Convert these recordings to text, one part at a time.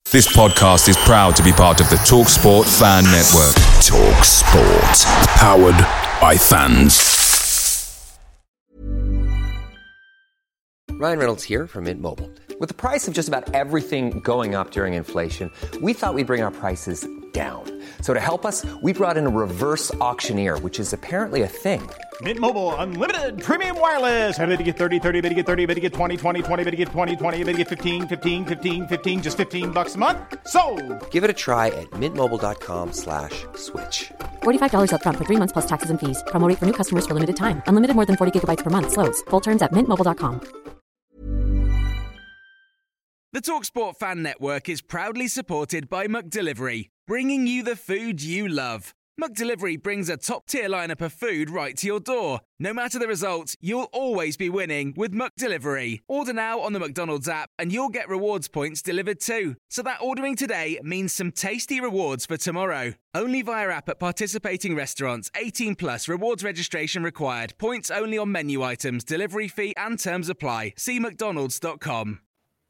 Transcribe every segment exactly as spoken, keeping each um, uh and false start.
This podcast is proud to be part of the TalkSport Fan Network. TalkSport. Powered by fans. Ryan Reynolds here from Mint Mobile. With the price of just about everything going up during inflation, we thought we'd bring our prices down. So to help us, we brought in a reverse auctioneer, which is apparently a thing. Mint Mobile Unlimited Premium Wireless. How to get thirty, thirty, how to get thirty, how to get twenty, twenty, twenty, how to get twenty, twenty, how to get fifteen, fifteen, fifteen, fifteen, just fifteen bucks a month? Sold! Give it a try at mintmobile.com slash switch. forty-five dollars up front for three months plus taxes and fees. Promo rate for new customers for limited time. Unlimited more than forty gigabytes per month. Slows full terms at mint mobile dot com. The TalkSport Fan Network is proudly supported by McDelivery, bringing you the food you love. McDelivery brings a top-tier lineup of food right to your door. No matter the result, you'll always be winning with McDelivery. Order now on the McDonald's app and you'll get rewards points delivered too. So that ordering today means some tasty rewards for tomorrow. Only via app at participating restaurants. eighteen plus rewards registration required. Points only on menu items, delivery fee and terms apply. See mcdonalds dot com.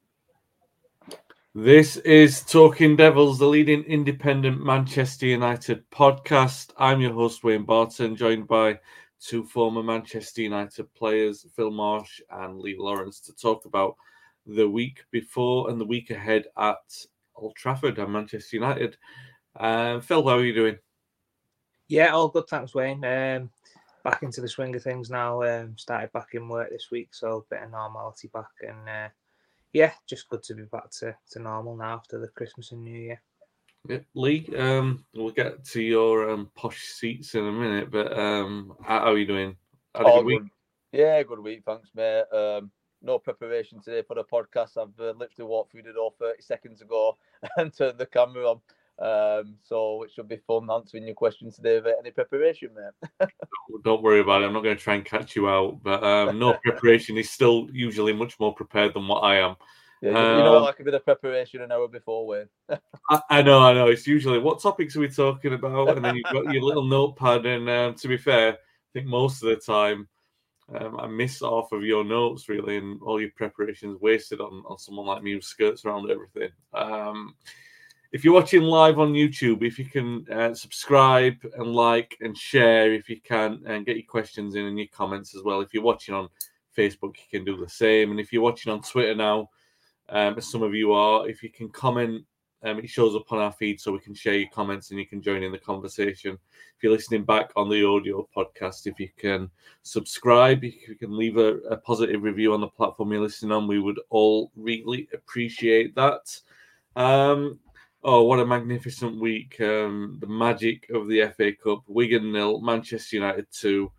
This is Talking Devils, the leading independent Manchester United podcast. I'm your host, Wayne Barton, joined by two former Manchester United players, Phil Marsh and Lee Lawrence, to talk about the week before and the week ahead at Old Trafford and Manchester United. Um, Phil, how are you doing? Yeah, all good, thanks, Wayne. Um, back into the swing of things now. Um, started back in work this week, so a bit of normality back and... Uh, Yeah, just good to be back to, to normal now after the Christmas and New Year. Yeah, Lee, um, we'll get to your um, posh seats in a minute, but um, how are you doing? Had a oh, good week? Good. Yeah, good week, thanks, mate. Um, no preparation today for the podcast. I've uh, literally walked through the door thirty seconds ago and turned the camera on. Um, so it should be fun answering your questions today without any preparation, mate. Don't worry about it. I'm not going to try and catch you out, but um, no preparation is still usually much more prepared than what I am. Yeah, you, um, you know what, like a bit of preparation an hour before, Wayne. I, I know, I know. It's usually what topics are we talking about, and then you've got your little notepad. And um, to be fair, I think most of the time um, I miss off of your notes really, and all your preparations wasted on, on someone like me who skirts around everything. Um, If you're watching live on YouTube, if you can uh, subscribe and like and share if you can, and get your questions in and your comments as well. If you're watching on Facebook, you can do the same. And if you're watching on Twitter now, um, as some of you are, if you can comment, um, it shows up on our feed so we can share your comments and you can join in the conversation. If you're listening back on the audio podcast, if you can subscribe, if you can leave a, a positive review on the platform you're listening on, we would all really appreciate that. Um, Oh, what a magnificent week. Um, the magic of the F A Cup. Wigan nil, Manchester United two.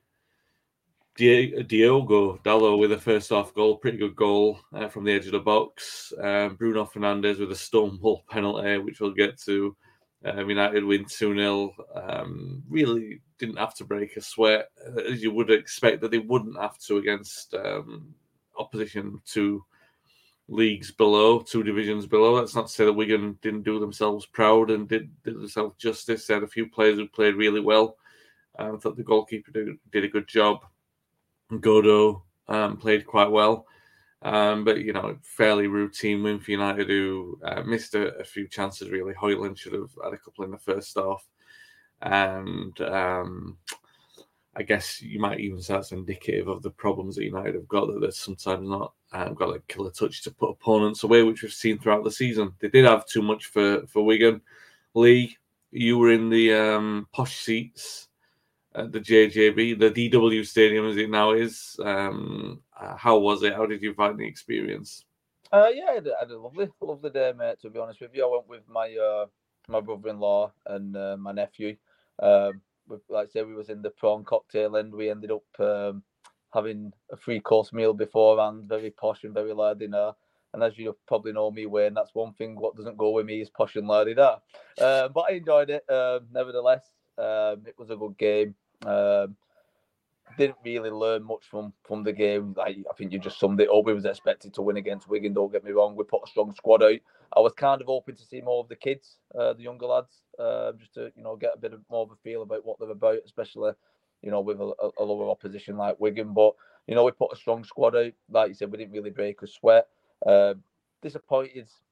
Diogo Dalot with a first-half goal. Pretty good goal uh, from the edge of the box. Um, Bruno Fernandes with a Stonewall penalty, which we'll get to. Um, United win two nil. Um, really didn't have to break a sweat, as you would expect that they wouldn't have to against um, opposition to leagues below, two divisions below. That's not to say that Wigan didn't do themselves proud and did, did themselves justice. They had a few players who played really well. Um, I thought the goalkeeper did, did a good job. Godo um, played quite well. Um, but, you know, fairly routine win for United, who uh, missed a, a few chances, really. Hoyland should have had a couple in the first half. And um, I guess you might even say that's indicative of the problems that United have got, that they're sometimes not um, got a killer touch to put opponents away, which we've seen throughout the season. They did have too much for, for Wigan. Lee, you were in the um, posh seats at the J J B, the D W Stadium as it now is. Um, uh, how was it? How did you find the experience? Uh, yeah, I had, I had a lovely, lovely day, mate, to be honest with you. I went with my uh, my brother-in-law and uh, my nephew. Um, like I said, we was in the prawn cocktail and we ended up um, having a three-course meal beforehand, very posh and very lardy dinner. And as you probably know me, Wayne, that's one thing what doesn't go with me is posh and lardy dinner. Um, but I enjoyed it, um, nevertheless. Um, it was a good game. Um, didn't really learn much from, from the game. Like, I think you just summed it up. We was expected to win against Wigan, don't get me wrong. We put a strong squad out. I was kind of hoping to see more of the kids, uh, the younger lads, uh, just to, you know, get a bit of more of a feel about what they're about, especially, you know, with a, a lower opposition like Wigan. But, you know, we put a strong squad out. Like you said, we didn't really break a sweat. Uh, disappointed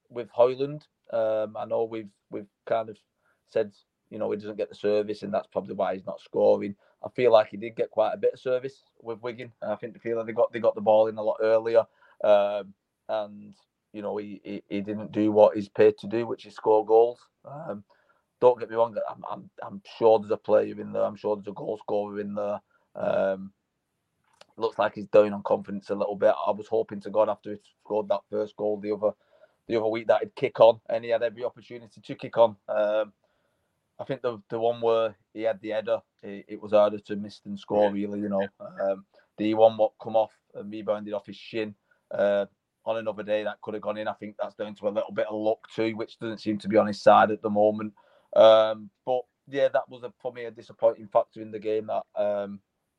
with Højlund. Um, I know we've we've kind of said, you know, he doesn't get the service, and that's probably why he's not scoring. I feel like he did get quite a bit of service with Wigan. I think they feel like they got they got the ball in a lot earlier, um, and you know he, he he didn't do what he's paid to do, which is score goals. Um, don't get me wrong, I'm I'm I'm sure there's a player in there. I'm sure there's a goal scorer in there. Um, looks like he's down on confidence a little bit. I was hoping to God after he scored that first goal the other the other week that he'd kick on, and he had every opportunity to kick on. Um, I think the the one where he had the header, it, it was harder to miss than score, really, you know. Um, the one what come off and rebounded off his shin. Uh, on another day, that could have gone in. I think that's down to a little bit of luck too, which doesn't seem to be on his side at the moment. Um, but yeah, that was a, for me a disappointing factor in the game that, um,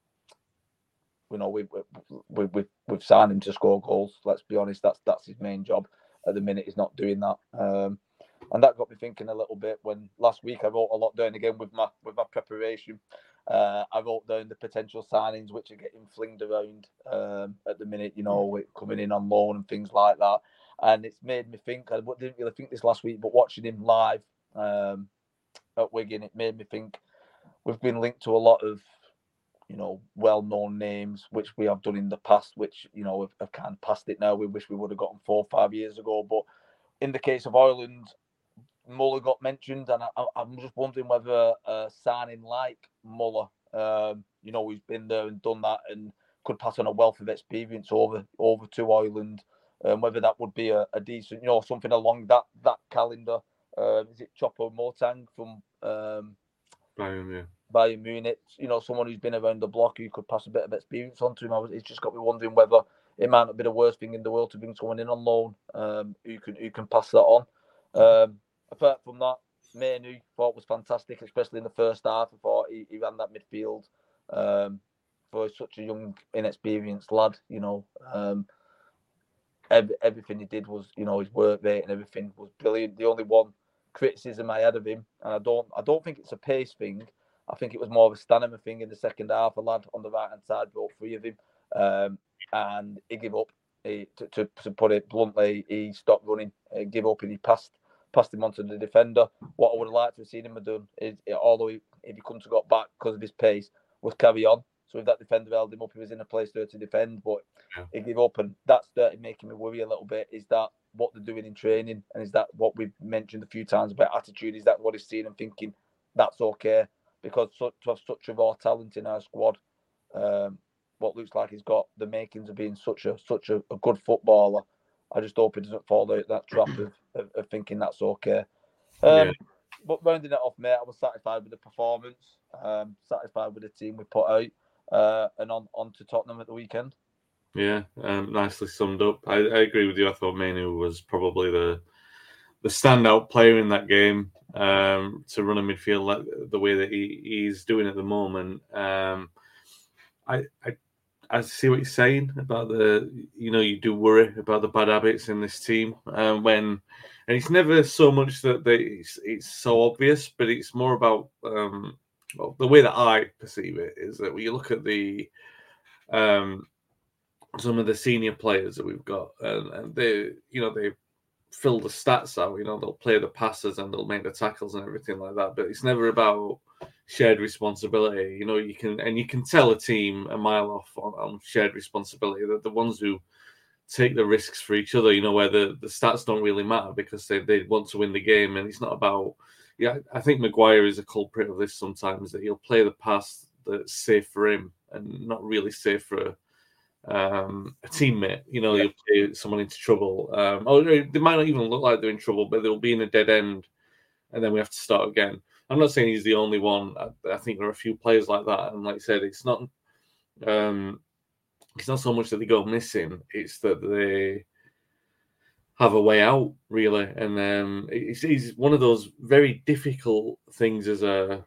you know, we've, we've, we've, we've signed him to score goals. Let's be honest, that's that's his main job. At the minute, he's not doing that. Um, And that got me thinking a little bit when last week I wrote a lot down again with my with my preparation. Uh, I wrote down the potential signings which are getting flinged around um, at the minute, you know, coming in on loan and things like that. And it's made me think, I didn't really think this last week, but watching him live um, at Wigan, it made me think we've been linked to a lot of, you know, well-known names, which we have done in the past, which, you know, have, have kind of passed it now. We wish we would have gotten four or five years ago. But in the case of Højlund, Muller got mentioned, and I, I'm just wondering whether a signing like Muller, um, you know, who's been there and done that and could pass on a wealth of experience over over to Højlund, um, whether that would be a, a decent, you know, something along that that calendar. Uh, is it Choupo-Moting from um, Bayern, yeah. Bayern Munich? You know, someone who's been around the block who could pass a bit of experience on to him. I was, it's just got me wondering whether it might not be the worst thing in the world to bring someone in on loan um, who can who can pass that on. Um, Apart from that, Mainoo thought was fantastic, especially in the first half. I thought he, he ran that midfield um, for such a young, inexperienced lad. You know, um, every, everything he did was, you know, his work rate and everything was brilliant. The only one criticism I had of him, and I don't, I don't think it's a pace thing. I think it was more of a stamina thing in the second half. A lad on the right hand side brought three of him, um, and he gave up. He, to, to to put it bluntly, he stopped running, he gave up, and he passed. Passed him onto the defender. What I would have liked to have seen him have done is, although he, if he couldn't have got back because of his pace, was carry on. So if that defender held him up, he was in a place there to defend, but yeah. He gave up, and that's started making me worry a little bit. Is that what they're doing in training, and is that what we've mentioned a few times about attitude? Is that what he's seeing and thinking that's okay? Because to have such a raw talent in our squad, um, what looks like he's got the makings of being such a such a, a good footballer. I just hope he doesn't fall out that trap of, of, of thinking that's okay. Um, yeah. But rounding it off, mate, I was satisfied with the performance, um, satisfied with the team we put out, uh, and on, on to Tottenham at the weekend. Yeah, um, nicely summed up. I, I agree with you. I thought Mainoo was probably the the standout player in that game um, to run a midfield like the way that he, he's doing at the moment. Um, I. I I see what you're saying about the, you know, you do worry about the bad habits in this team. Um, when, and it's never so much that they, it's, it's so obvious, but it's more about um, well, the way that I perceive it is that when you look at the um, some of the senior players that we've got, and, and they, you know, they fill the stats out. You know, they'll play the passes and they'll make the tackles and everything like that. But it's never about shared responsibility. You know, you can and you can tell a team a mile off on, on shared responsibility. That the ones who take the risks for each other, you know, where the, the stats don't really matter because they, they want to win the game, and it's not about. Yeah, I think Maguire is a culprit of this sometimes, that he'll play the pass that's safe for him and not really safe for um, a teammate. You know, he'll play someone into trouble. Um, or they might not even look like they're in trouble, but they'll be in a dead end, and then we have to start again. I'm not saying he's the only one. I, I think there are a few players like that, and like I said, it's not. Um, it's not so much that they go missing; it's that they have a way out, really. And um, it's, it's one of those very difficult things as a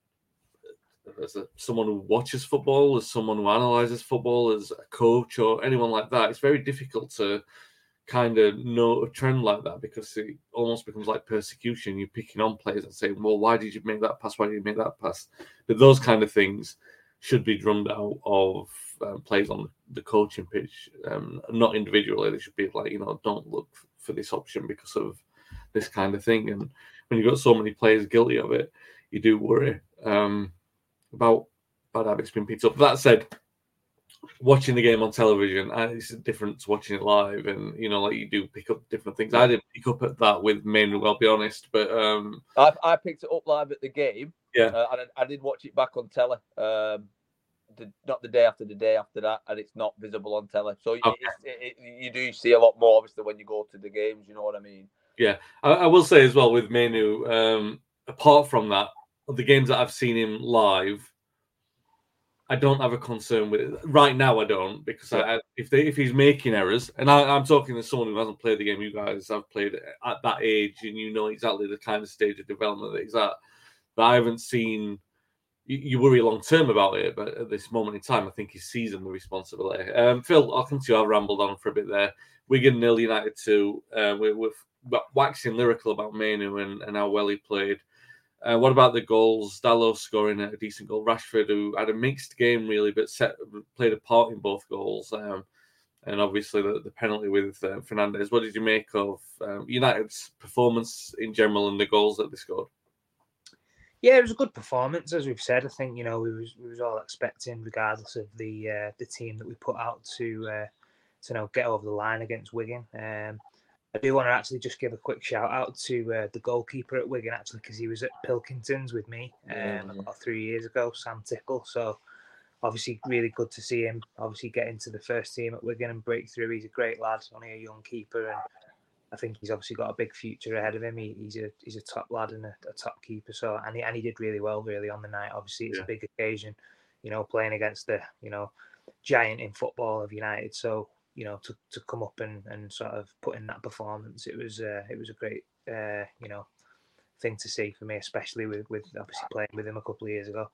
as a, someone who watches football, as someone who analyzes football, as a coach or anyone like that. It's very difficult to kind of know a trend like that because it almost becomes like persecution. You're picking on players and saying, well, why did you make that pass? Why did you make that pass? But those kind of things should be drummed out of um, players on the coaching pitch, um, not individually. They should be like, you know, don't look for this option because of this kind of thing. And when you've got so many players guilty of it, you do worry um, about bad habits being picked up. That said, watching the game on television, it's different to watching it live, and you know, like you do pick up different things. I didn't pick up at that with Mainu, I'll be honest, but um, I, I picked it up live at the game. Yeah, uh, and I, I did watch it back on telly. Um, the, not the day after the day after that, and it's not visible on telly. So okay. it, it, you do see a lot more, obviously, when you go to the games. You know what I mean? Yeah, I, I will say as well with Mainu. Um, apart from that, the games that I've seen him live, I don't have a concern with it. Right now, I don't, because yeah. I, if they, if he's making errors, and I, I'm talking to someone who hasn't played the game, you guys have played at that age, and you know exactly the kind of stage of development that he's at. But I haven't seen. You, you worry long term about it, but at this moment in time, I think he's seizing the responsibility. Um, Phil, I'll come to you. I've rambled on for a bit there. Wigan nil, United two. Uh, we're, we're waxing lyrical about Mainu and, and how well he played. Uh, what about the goals? Dalot scoring a decent goal. Rashford, who had a mixed game, really, but set, played a part in both goals. Um, and obviously the, the penalty with uh, Fernandes. What did you make of um, United's performance in general and the goals that they scored? Yeah, it was a good performance, as we've said. I think, you know, we was we was all expecting, regardless of the uh, the team that we put out, to uh, to you know, get over the line against Wigan. Um, I do want to actually just give a quick shout out to uh, the goalkeeper at Wigan, actually, because he was at Pilkington's with me um, mm. about three years ago, Sam Tickle. So obviously really good to see him obviously get into the first team at Wigan and break through. He's a great lad, only a young keeper, and I think he's obviously got a big future ahead of him. He, he's a he's a top lad and a, a top keeper. So and he, and he did really well really on the night. Obviously it's yeah. a big occasion, you know, playing against the, you know, giant in football of United. So, you know, to, to come up and, and sort of put in that performance, it was uh, it was a great uh, you know, thing to see for me, especially with, with obviously playing with him a couple of years ago.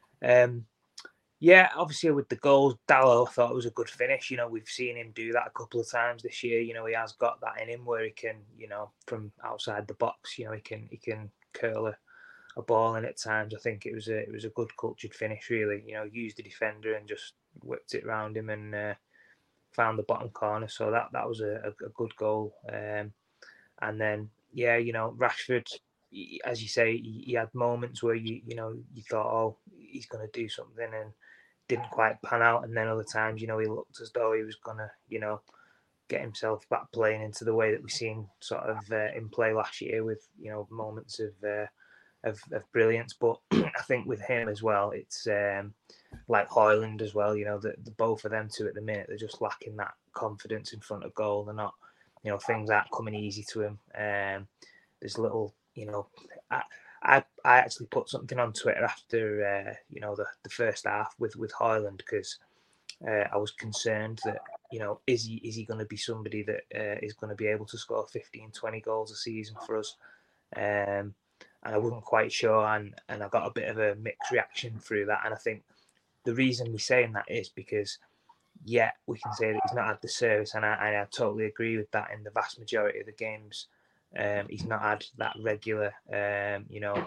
Um, yeah, obviously with the goals, Dalot I thought it was a good finish. You know, we've seen him do that a couple of times this year. You know, he has got that in him where he can, you know, from outside the box, you know, he can he can curl a, a ball in at times. I think it was a it was a good cultured finish, really. You know, used the defender and just whipped it around him and uh, found the bottom corner. So that that was a, a, a good goal. Um, and then yeah, you know, Rashford, as you say, he, he had moments where you you know you thought, oh, he's going to do something, and didn't quite pan out. And then other times, you know, he looked as though he was going to, you know, get himself back playing into the way that we seen sort of uh, in play last year with, you know, moments of uh, of, of brilliance. But I think with him as well, it's um, like Højlund as well. You know, the, the both of them two at the minute, they're just lacking that confidence in front of goal. They're not, you know, things aren't coming easy to him. Um, there's little, you know, I, I I actually put something on Twitter after uh, you know the, the first half with with Højlund, because uh, I was concerned that, you know, is he is he going to be somebody that uh, is going to be able to score fifteen, twenty goals a season for us, um, and I wasn't quite sure, and and I got a bit of a mixed reaction through that. And I think the reason we're saying that is because, yeah, we can say that he's not had the service, and I, and I totally agree with that. In the vast majority of the games, Um, he's not had that regular, um, you know,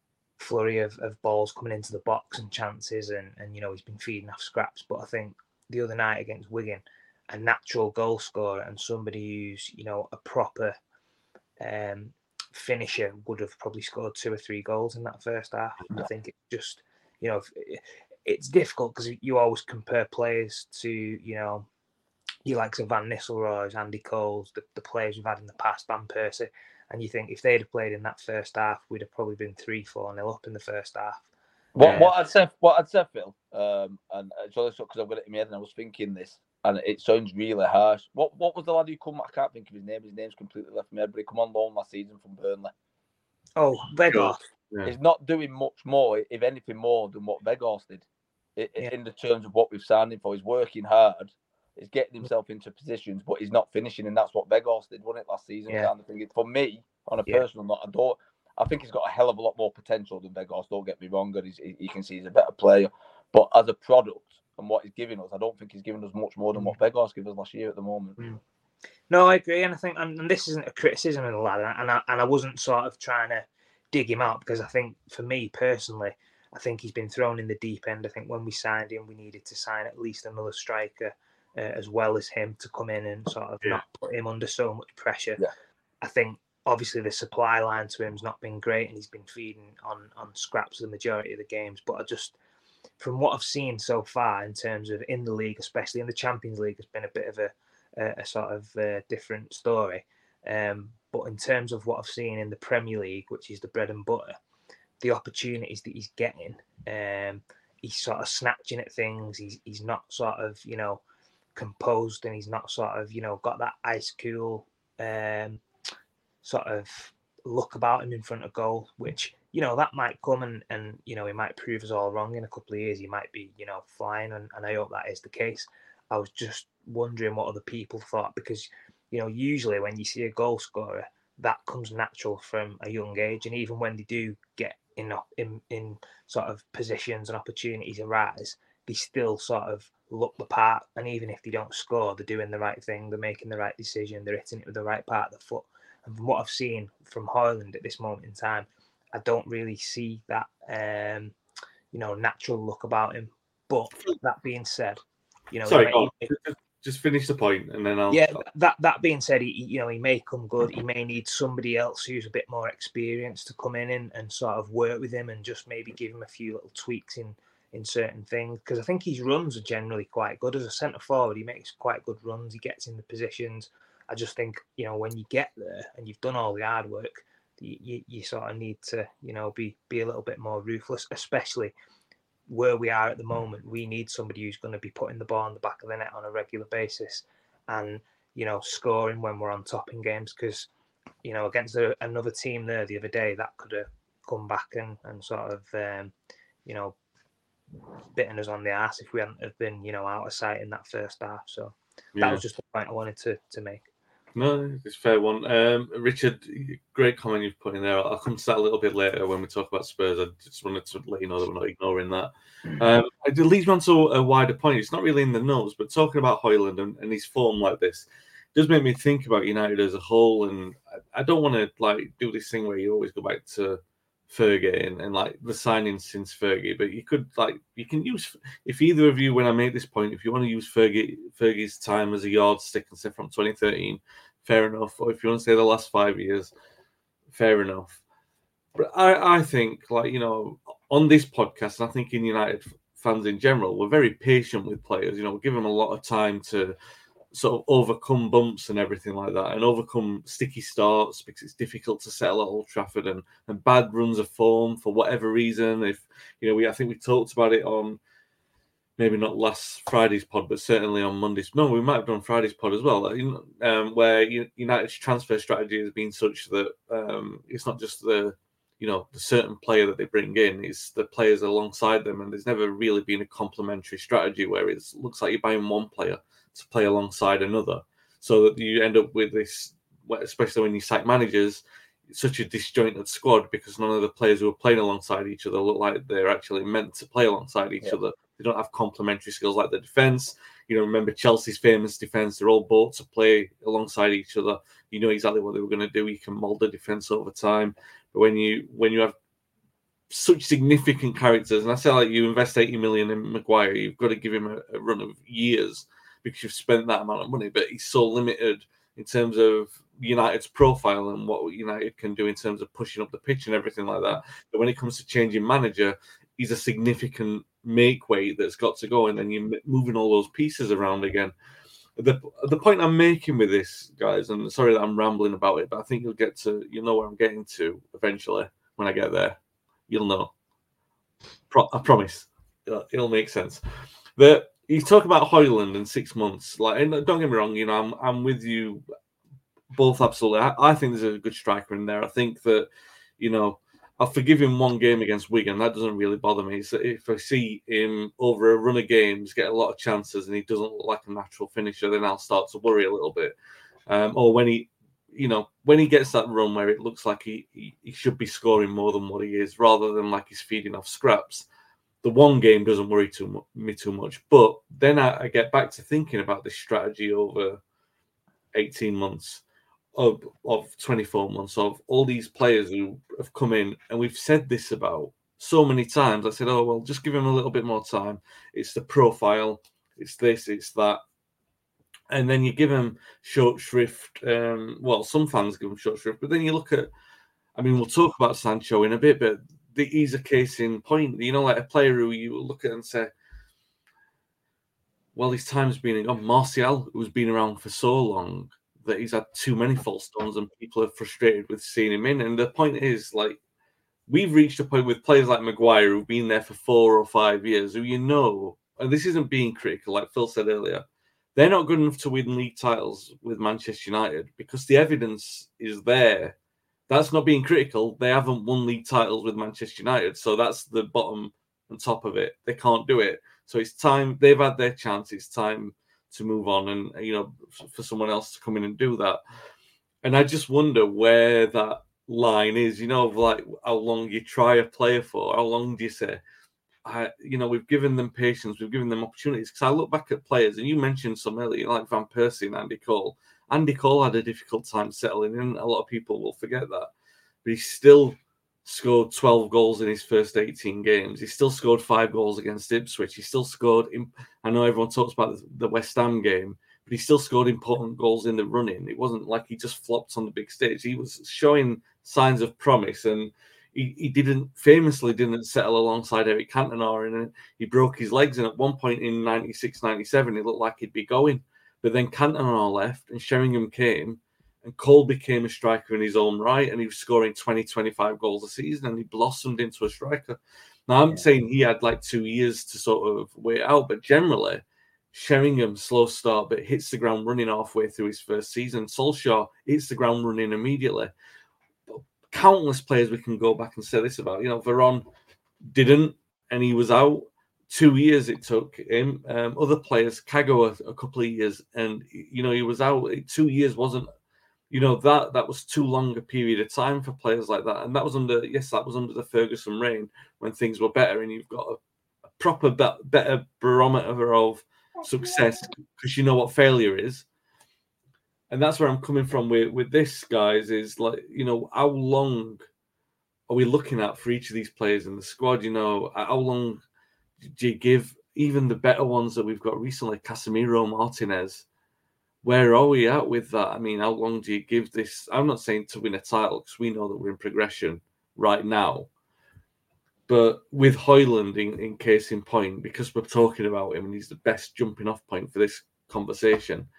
flurry of, of balls coming into the box and chances, and, and, you know, he's been feeding off scraps. But I think the other night against Wigan, a natural goal scorer and somebody who's, you know, a proper um, finisher would have probably scored two or three goals in that first half. I think it's just, you know, it's difficult because you always compare players to, you know, you like Van Nistelrooy's, Andy Cole's, the, the players we've had in the past, Van Persie, and you think if they'd have played in that first half, we'd have probably been three, four nil up in the first half. What uh, what I'd say, what I'd say, Phil, um, and it's only because I've got it in my head and I was thinking this, and it sounds really harsh. What what was the lad who come? I can't think of his name. His name's completely left my head, but he come on loan last season from Burnley. Oh, Weghorst. Yeah. He's not doing much more, if anything more, than what Weghorst did. It, yeah. In the terms of what we've signed him for, he's working hard. He's getting himself into positions, but he's not finishing, and that's what Weghorst did, wasn't it, last season? Yeah. Kind of thing. For me, on a Yeah. personal note, I don't. I think he's got a hell of a lot more potential than Weghorst. Don't get me wrong, and he's, he can see he's a better player. But as a product and what he's giving us, I don't think he's giving us much more than what Weghorst gave us last year at the moment. Mm. No, I agree, and I think, and this isn't a criticism of the lad, and I and I wasn't sort of trying to dig him out, because I think for me personally, I think he's been thrown in the deep end. I think when we signed him, we needed to sign at least another striker. uh, as well as him to come in and sort of yeah. not put him under so much pressure. Yeah. I think obviously the supply line to him's not been great, and he's been feeding on on scraps the majority of the games. But I just, from what I've seen so far in terms of in the league, especially in the Champions League, has been a bit of a a, a sort of uh, different story. Um, but in terms of what I've seen in the Premier League, which is the bread and butter, the opportunities that he's getting, um, he's sort of snatching at things. He's he's not sort of, you know, composed, and he's not sort of, you know, got that ice cool um, sort of look about him in front of goal, which, you know, that might come and, and, you know, he might prove us all wrong in a couple of years. He might be, you know, flying, and, and I hope that is the case. I was just wondering what other people thought, because, you know, usually when you see a goal scorer, that comes natural from a young age. And even when they do get in, in, in sort of positions and opportunities arise, they still sort of look the part. And even if they don't score, they're doing the right thing, they're making the right decision, they're hitting it with the right part of the foot. And from what I've seen from Højlund at this moment in time, I don't really see that, um, you know, natural look about him. But that being said, you know, sorry, he may, just, just finish the point, and then I'll. Yeah, that that being said, he, you know, he may come good. He may need somebody else who's a bit more experienced to come in and, and sort of work with him and just maybe give him a few little tweaks in in certain things, because I think his runs are generally quite good as a centre forward. He makes quite good runs. He gets in the positions. I just think, you know, when you get there and you've done all the hard work, you, you, you sort of need to, you know, be be a little bit more ruthless, especially where we are at the moment. We need somebody who's going to be putting the ball in the back of the net on a regular basis and, you know, scoring when we're on top in games, because, you know, against a, another team there the other day, that could have come back and, and sort of, um, you know, bitten us on the arse if we hadn't have been, you know, out of sight in that first half. So that yeah. was just the point I wanted to, to make. No, it's a fair one. Um, Richard, great comment you've put in there. I'll come to that a little bit later when we talk about Spurs. I just wanted to let you know that we're not ignoring that. Um, it leads me on to a wider point. It's not really in the notes, but talking about Højlund and, and his form like this does make me think about United as a whole. And I, I don't want to like do this thing where you always go back to Fergie and, and like the signings since Fergie, but you could like you can use, if either of you, when I make this point, if you want to use Fergie Fergie's time as a yardstick and say from twenty thirteen, fair enough. Or if you want to say the last five years, fair enough. But I, I think, like, you know, on this podcast, and I think in United fans in general, we're very patient with players. You know, we give them a lot of time to sort of overcome bumps and everything like that, and overcome sticky starts, because it's difficult to settle at Old Trafford, and, and bad runs of form for whatever reason. If, you know, we I think we talked about it on maybe not last Friday's pod, but certainly on Monday's. No, we might have done Friday's pod as well, um, where United's transfer strategy has been such that um, it's not just the, you know, the certain player that they bring in, it's the players alongside them, and there's never really been a complementary strategy where it looks like you're buying one player to play alongside another, so that you end up with this, especially when you sack managers, such a disjointed squad, because none of the players who are playing alongside each other look like they're actually meant to play alongside each yeah. other. They don't have complementary skills like the defence. You know, remember Chelsea's famous defence, they're all bought to play alongside each other. You know exactly what they were going to do. You can mould the defence over time. But when you when you have such significant characters, and I say like you invest eighty million in Maguire, you've got to give him a, a run of years because you've spent that amount of money. But he's so limited in terms of United's profile and what United can do in terms of pushing up the pitch and everything like that. But when it comes to changing manager, he's a significant make weight that's got to go, and then you're moving all those pieces around again. The the point I'm making with this, guys, and sorry that I'm rambling about it, but I think you'll get to, you'll know where I'm getting to eventually when I get there. You'll know. Pro- I promise. It'll, it'll make sense. But you talk about Højlund in six months. Like, and don't get me wrong, you know, I'm I'm with you both absolutely. I, I think there's a good striker in there. I think that, you know, I'll forgive him one game against Wigan. That doesn't really bother me. So if I see him over a run of games get a lot of chances and he doesn't look like a natural finisher, then I'll start to worry a little bit. Um, or when he, you know, when he gets that run where it looks like he, he, he should be scoring more than what he is, rather than like he's feeding off scraps, the one game doesn't worry too mu- me too much. But then I, I get back to thinking about this strategy over eighteen months. Of, of twenty-four months, of all these players who have come in, and we've said this about so many times. I said, oh, well, just give him a little bit more time. It's the profile, it's this, it's that. And then you give him short shrift. Um, well, some fans give him short shrift, but then you look at, I mean, we'll talk about Sancho in a bit, but the, he's a case in point. You know, like a player who you look at and say, well, his time's been gone. Martial, who's been around for so long that he's had too many false starts and people are frustrated with seeing him in. And the point is, like, we've reached a point with players like Maguire who've been there for four or five years, who you know, and this isn't being critical, like Phil said earlier, they're not good enough to win league titles with Manchester United because the evidence is there. That's not being critical. They haven't won league titles with Manchester United, so that's the bottom and top of it. They can't do it. So it's time. They've had their chance. It's time to move on and, you know, for someone else to come in and do that. And I just wonder where that line is, you know, of like how long you try a player for, how long do you say, I, you know, we've given them patience, we've given them opportunities. Because I look back at players, and you mentioned some earlier, like Van Persie and Andy Cole. Andy Cole had a difficult time settling in. A lot of people will forget that. But he still scored twelve goals in his first eighteen games. He still scored five goals against Ipswich. He still scored, in, I know everyone talks about the West Ham game, but he still scored important goals in the run-in. It wasn't like he just flopped on the big stage. He was showing signs of promise, and he, he didn't famously didn't settle alongside Eric Cantona, and he broke his legs. And at one point in ninety-six ninety-seven, it looked like he'd be going. But then Cantona left, and Sheringham came, and Cole became a striker in his own right, and he was scoring twenty, twenty-five goals a season, and he blossomed into a striker. Now, I'm yeah. saying he had like two years to sort of wait out, but generally, Sheringham, slow start, but hits the ground running halfway through his first season. Solskjaer hits the ground running immediately. Countless players we can go back and say this about. You know, Veron didn't, and he was out. Two years it took him. Um, other players, Kago, a, a couple of years, and, you know, he was out. Two years wasn't, you know, that that was too long a period of time for players like that. And that was under, yes, that was under the Ferguson reign when things were better, and you've got a, a proper, be- better barometer of success because you know what failure is. And that's where I'm coming from with, with this, guys, is like, you know, how long are we looking at for each of these players in the squad? You know, how long do you give even the better ones that we've got recently, Casemiro, Martinez? Where are we at with that? I mean, how long do you give this? I'm not saying to win a title because we know that we're in progression right now. But with Højlund in, in case in point, because we're talking about him and he's the best jumping off point for this conversation,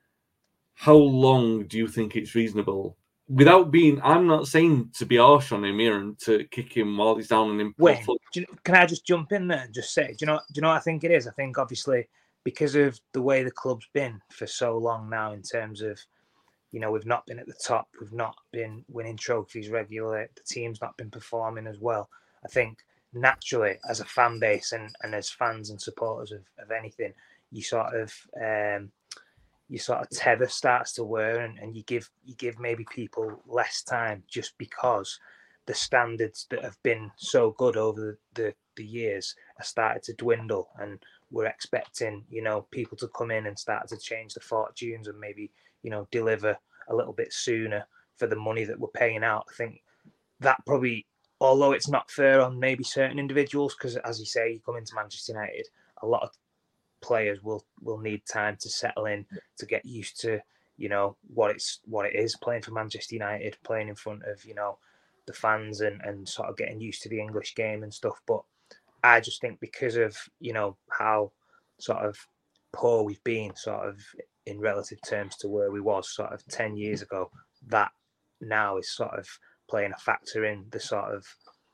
how long do you think it's reasonable? Without being, I'm not saying to be harsh on him here and to kick him while he's down and in. Wait, do you, can I just jump in there and just say, do you know, do you know what I think it is? I think obviously because of the way the club's been for so long now, in terms of, you know, we've not been at the top, we've not been winning trophies regularly, the team's not been performing as well. I think naturally, as a fan base and, and as fans and supporters of, of anything, you sort of um, you sort of tether starts to wear, and, and you give you give maybe people less time just because the standards that have been so good over the, the, the years have started to dwindle, and we're expecting, you know, people to come in and start to change the fortunes and maybe, you know, deliver a little bit sooner for the money that we're paying out. I think that probably, although it's not fair on maybe certain individuals, because as you say, you come into Manchester United, a lot of players will will need time to settle in, to get used to, you know, what it's what it is playing for Manchester United, playing in front of, you know, the fans, and and sort of getting used to the English game and stuff. But I just think because of, you know, how sort of poor we've been sort of in relative terms to where we was sort of ten years ago, that now is sort of playing a factor in the sort of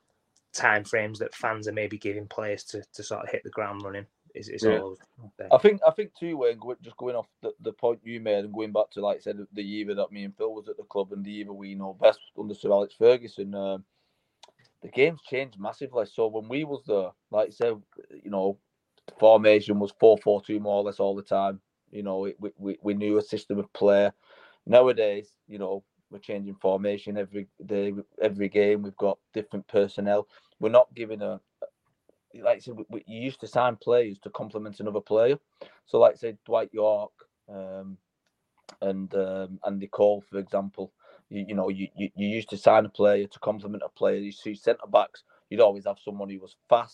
time frames that fans are maybe giving players to, to sort of hit the ground running. Is, is yeah. all I think I think too, Wayne, just going off the, the point you made and going back to, like I said, the year that me and Phil was at the club and the year we know best under Sir Alex Ferguson, um, the game's changed massively. So when we was there, like I said, you know, the formation was four four two more or less all the time. You know, we, we, we knew a system of play. Nowadays, you know, we're changing formation every day, every game. We've got different personnel. We're not giving a, like I said, we, we, you used to sign players to complement another player. So, like I said, Dwight York um, and um, Andy Cole, for example, you, you know, you, you, you used to sign a player to complement a player. You see centre backs, you'd always have someone who was fast,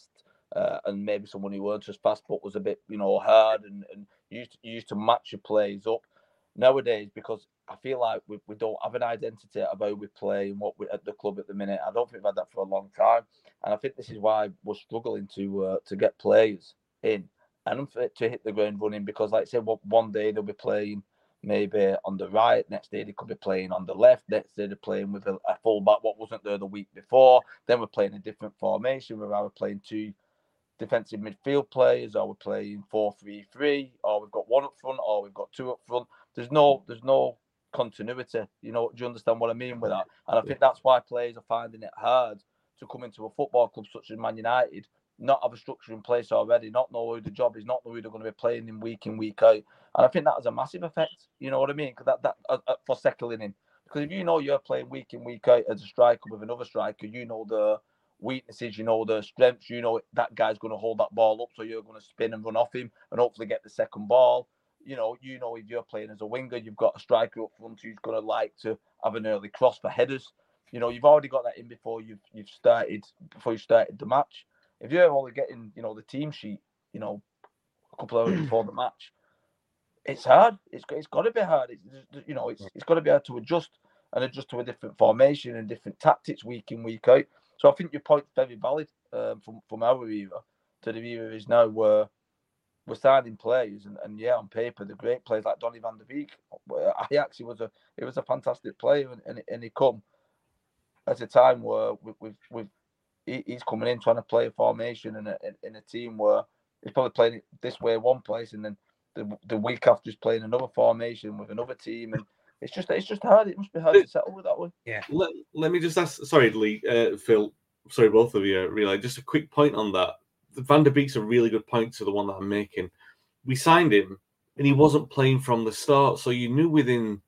uh, and maybe someone who weren't as fast but was a bit, you know, hard and, and used to, used to match your plays up. Nowadays, because I feel like we, we don't have an identity of how we play and what we at the club at the minute. I don't think we've had that for a long time, and I think this is why we're struggling to uh, to get players in and to hit the ground running. Because, like I said, one day they'll be playing maybe on the right, next day they could be playing on the left, next day they're playing with a, a fullback what wasn't there the week before. Then we're playing a different formation. We're either playing two defensive midfield players, or we're playing four three three, or we've got one up front, or we've got two up front. There's no, there's no continuity. You know, do you understand what I mean with that? And I think that's why players are finding it hard to come into a football club such as Man United, not have a structure in place already, not know who the job is, not know who they're going to be playing in week in, week out. And I think that has a massive effect. You know what I mean? Because that, that uh, uh, for settling in. Because if you know you're playing week in, week out as a striker with another striker, you know the weaknesses, you know the strengths, you know that guy's going to hold that ball up, so you're going to spin and run off him and hopefully get the second ball. You know, you know if you're playing as a winger, you've got a striker up front who's going to like to have an early cross for headers. You know, you've already got that in before you've you've started before you started the match. If you're only getting, you know, the team sheet, you know, a couple of hours before the match, it's hard. It's it's got to be hard. It's, you know, it's it's got to be hard to adjust and adjust to a different formation and different tactics week in, week out. So I think your point's very valid um, from from our era to the era is now where we're signing players and, and yeah, on paper the great players like Donny van de Beek. I actually was a it was a fantastic player and and, and he come at a time where we, we've we've he's coming in trying to play a formation in a in a team where he's probably playing it this way one place and then the the week after he's playing another formation with another team, and it's just it's just hard. It must be hard to settle with that way. Yeah. Let, let me just ask. Sorry, Lee, uh, Phil. Sorry, both of you. Really, just a quick point on that. Van der Beek's a really good point to the one that I'm making. We signed him, and he wasn't playing from the start, so you knew within.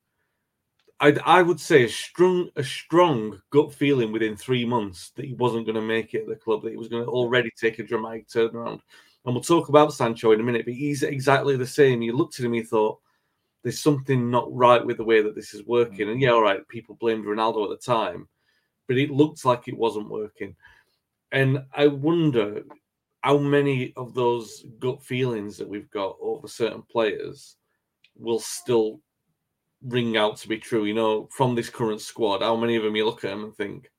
I I would say a strong a strong gut feeling within three months that he wasn't going to make it at the club. That he was going to already take a dramatic turnaround. And we'll talk about Sancho in a minute, but he's exactly the same. You looked at him, you thought, there's something not right with the way that this is working. And yeah, all right, people blamed Ronaldo at the time, but it looked like it wasn't working. And I wonder how many of those gut feelings that we've got over certain players will still ring out to be true. You know, from this current squad, how many of them you look at them and think,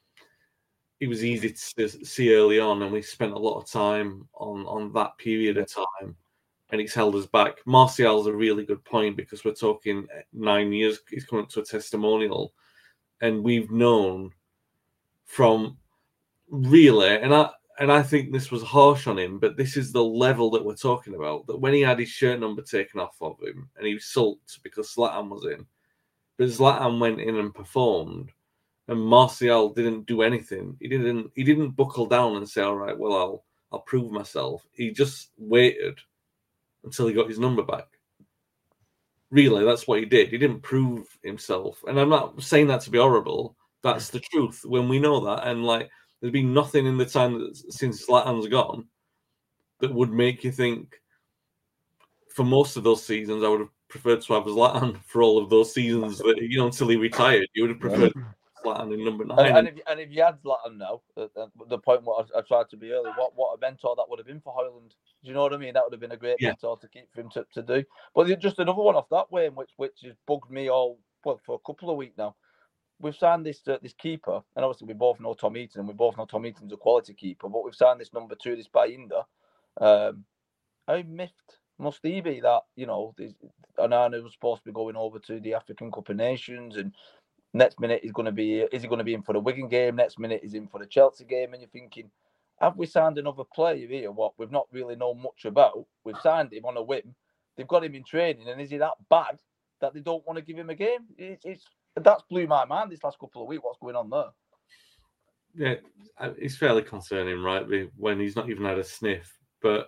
it was easy to see early on, and we spent a lot of time on, on that period of time, and it's held us back. Martial's a really good point because we're talking nine years. He's coming up to a testimonial, and we've known from really, and I and I think this was harsh on him, but this is the level that we're talking about. That when he had his shirt number taken off of him, and he was sulked because Zlatan was in, but Zlatan went in and performed. And Martial didn't do anything. He didn't. He didn't buckle down and say, "All right, well, I'll I'll prove myself." He just waited until he got his number back. Really, that's what he did. He didn't prove himself. And I'm not saying that to be horrible. That's the truth. When we know that, and like, there's been nothing in the time that, since Zlatan's gone that would make you think. For most of those seasons, I would have preferred to have Zlatan for all of those seasons. That, you know, until he retired, you would have preferred. Zlatan in number nine. And, and, if, and if you had Zlatan now, uh, uh, the point what I, I tried to be earlier, what, what a mentor that would have been for Højlund. Do you know what I mean? That would have been a great yeah. mentor to keep for him to, to do. But just another one off that way, which which has bugged me all well for a couple of weeks now. We've signed this uh, this keeper, and obviously we both know Tom Heaton, and we both know Tom Heaton's a quality keeper. But we've signed this number two, this Bayinda. Um, how miffed must he be that you know Onana was supposed to be going over to the African Cup of Nations and. Next minute he's going to be is he going to be in for the Wigan game? Next minute he's in for the Chelsea game, and you're thinking, have we signed another player here? What we've not really known much about. We've signed him on a whim. They've got him in training, and is he that bad that they don't want to give him a game? It's, it's that's blew my mind this last couple of weeks. What's going on there? Yeah, it's fairly concerning, right? When he's not even had a sniff. But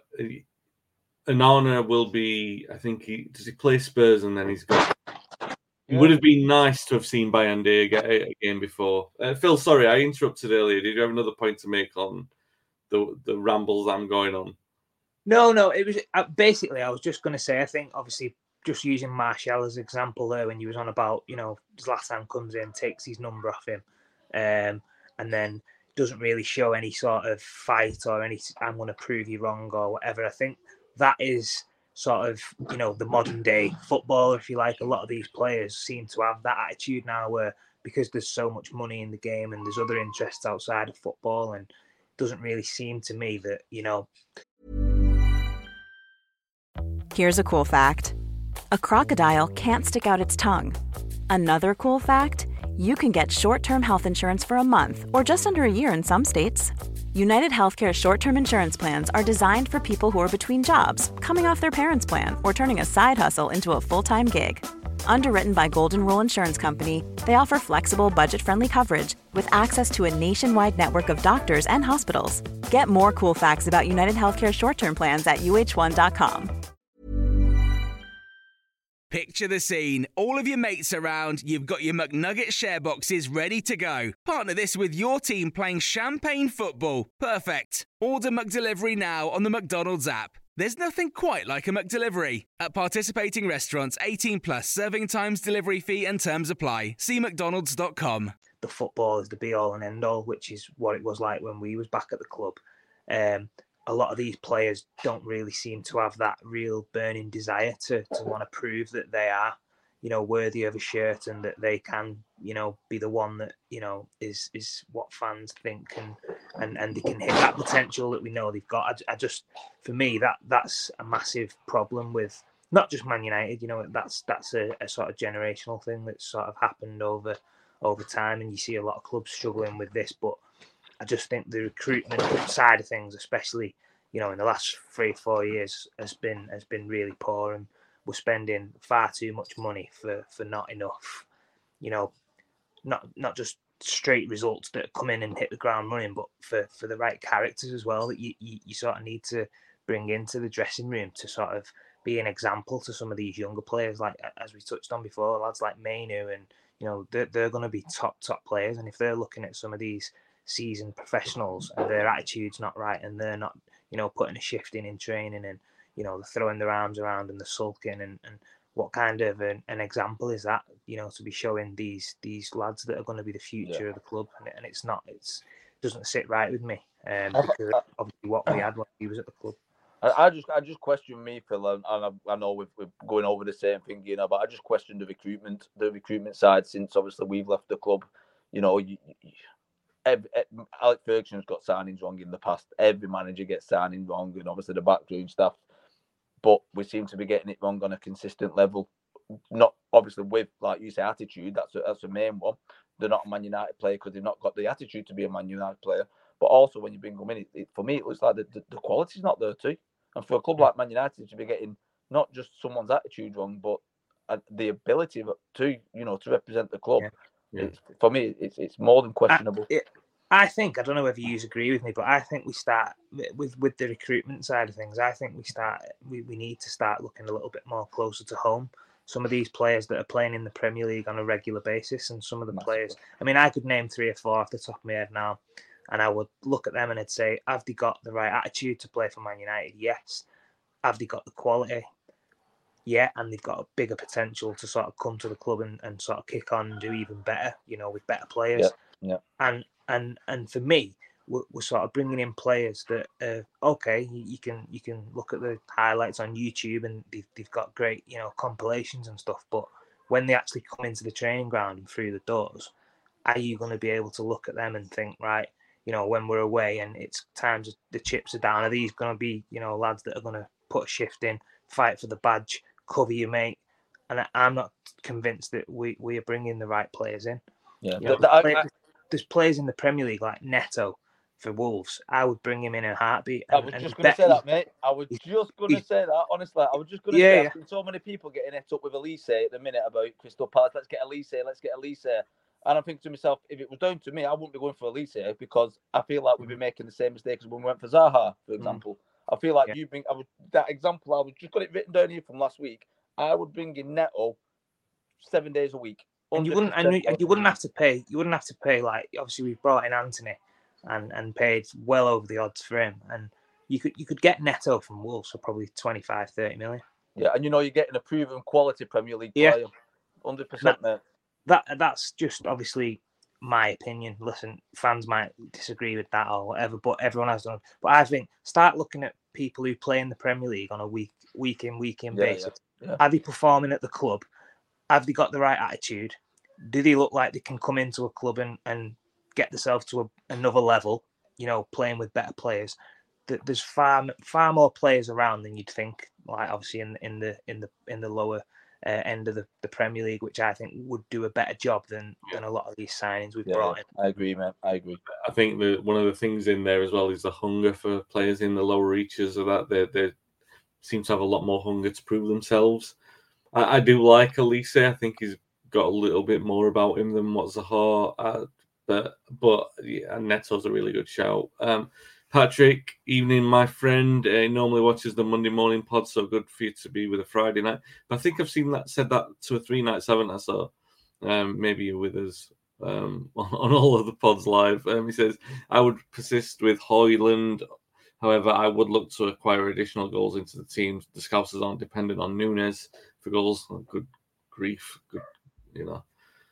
Onana will be. I think he does he play Spurs, and then he's got. It yeah. would have been nice to have seen Bayanda get a game before. Uh, Phil, sorry, I interrupted earlier. Did you have another point to make on the the rambles I'm going on? No, no. It was uh, basically I was just going to say. I think obviously just using Martial as an example there when you was on about you know Zlatan comes in, takes his number off him, um, and then doesn't really show any sort of fight or any I'm going to prove you wrong or whatever. I think that is sort of, you know, the modern day footballer, if you like. A lot of these players seem to have that attitude now where because there's so much money in the game and there's other interests outside of football, and it doesn't really seem to me that, you know. Here's a cool fact. A crocodile can't stick out its tongue. Another cool fact, you can get short-term health insurance for a month or just under a year in some states. United Healthcare short-term insurance plans are designed for people who are between jobs, coming off their parents' plan, or turning a side hustle into a full-time gig. Underwritten by Golden Rule Insurance Company, they offer flexible, budget-friendly coverage with access to a nationwide network of doctors and hospitals. Get more cool facts about United Healthcare short-term plans at U H one dot com. Picture the scene. All of your mates around, you've got your McNugget share boxes ready to go. Partner this with your team playing champagne football. Perfect. Order McDelivery now on the McDonald's app. There's nothing quite like a McDelivery. At participating restaurants, eighteen plus, serving times, delivery fee and terms apply. See mcdonalds dot com. The football is the be-all and end-all, which is what it was like when we was back at the club. Um, a lot of these players don't really seem to have that real burning desire to, to want to prove that they are, you know, worthy of a shirt and that they can, you know, be the one that, you know, is is what fans think and and, and they can hit that potential that we know they've got. I, I just, for me, that that's a massive problem with not just Man United. You know, that's that's a, a sort of generational thing that's sort of happened over over time, and you see a lot of clubs struggling with this, but I just think the recruitment side of things, especially, you know, in the last three or four years, has been has been really poor, and we're spending far too much money for, for not enough, you know, not not just straight results that come in and hit the ground running, but for, for the right characters as well that you, you, you sort of need to bring into the dressing room to sort of be an example to some of these younger players, like as we touched on before, lads like Mainu, and, you know, they're, they're going to be top, top players. And if they're looking at some of these seasoned professionals and their attitude's not right and they're not, you know, putting a shift in in training and, you know, they're throwing their arms around and they're sulking, and, and what kind of an, an example is that, you know, to be showing these these lads that are going to be the future yeah. of the club, and, and it's not, it's it doesn't sit right with me, um, because of obviously what we had when he was at the club. I, I just I just question me, Phil, and I, I know we're, we're going over the same thing, you know, but I just question the recruitment, the recruitment side since obviously we've left the club. You know, you, you, every, every, Alex Ferguson's got signings wrong in the past. Every manager gets signings wrong, and obviously the backroom stuff. But we seem to be getting it wrong on a consistent level. Not obviously with, like you say, attitude. That's a, that's the main one. They're not a Man United player because they've not got the attitude to be a Man United player. But also when you bring them in, it, it, for me, it looks like the, the, the quality's not there too. And for a club like Man United to be getting not just someone's attitude wrong, but uh, the ability to, you know, to represent the club, yeah. Yeah. It's, for me, it's it's more than questionable. I, it, I think, I don't know whether you agree with me, but I think we start with with the recruitment side of things. I think we start we, we need to start looking a little bit more closer to home. Some of these players that are playing in the Premier League on a regular basis, and some of the Massive. players, I mean, I could name three or four off the top of my head now, and I would look at them and I'd say, have they got the right attitude to play for Man United? Yes. Have they got the quality? Yeah, and they've got a bigger potential to sort of come to the club and, and sort of kick on and do even better, you know, with better players. Yeah, yeah. And and and for me, we're, we're sort of bringing in players that, uh, okay, you, you can you can look at the highlights on YouTube and they've, they've got great, you know, compilations and stuff. But when they actually come into the training ground and through the doors, are you going to be able to look at them and think, right, you know, when we're away and it's times the chips are down, are these going to be, you know, lads that are going to put a shift in, fight for the badge, cover your mate? And I, I'm not convinced that we, we are bringing the right players in. Yeah, you know, the, the, play, I, there's players in the Premier League like Neto for Wolves. I would bring him in a heartbeat. And, I was just going to say that, mate. I was just going to say that, honestly. I was just going to yeah, say, yeah. I've seen so many people getting it up with Elise at the minute about Crystal Palace. Let's get Elise, let's get Elise. And I think to myself, if it was down to me, I wouldn't be going for Elise because I feel like we'd be making the same mistake as when we went for Zaha, for example. Mm. I feel like yeah. you bring I would, that example. I was just got it written down here from last week. I would bring in Neto seven days a week, and you wouldn't, and you wouldn't have to pay. You wouldn't have to pay like obviously we brought in Anthony, and and paid well over the odds for him, and you could you could get Neto from Wolves for probably twenty-five, thirty million. Yeah, and you know you're getting a proven quality Premier League player, yeah. hundred percent, mate. That that's just obviously my opinion. Listen, fans might disagree with that or whatever, but everyone has done. But I think start looking at people who play in the Premier League on a week, week in, week in Yeah, basis. yeah, yeah. Are they performing at the club? Have they got the right attitude? Do they look like they can come into a club and, and get themselves to a, another level, you know, playing with better players? There's far far more players around than you'd think, like obviously in, in the in the in the lower uh, end of the, the Premier League, which I think would do a better job than, than a lot of these signings we've yeah, brought yeah. in. I agree, man. I agree. I think that one of the things in there as well is the hunger for players in the lower reaches of that. They, they seem to have a lot more hunger to prove themselves. I, I do like Elise. I think he's got a little bit more about him than what Zaha had. But, but yeah, Neto's a really good shout. Um, Patrick, evening, my friend. Uh, he normally watches the Monday morning pod, so good for you to be with a Friday night. But I think I've seen that said that two or three nights, haven't I? So um, maybe you're with us um, on, on all of the pods live. Um, he says, I would persist with Højlund. However, I would look to acquire additional goals into the team. The Scousers aren't dependent on Nunes for goals. Oh, good grief. Good, you know.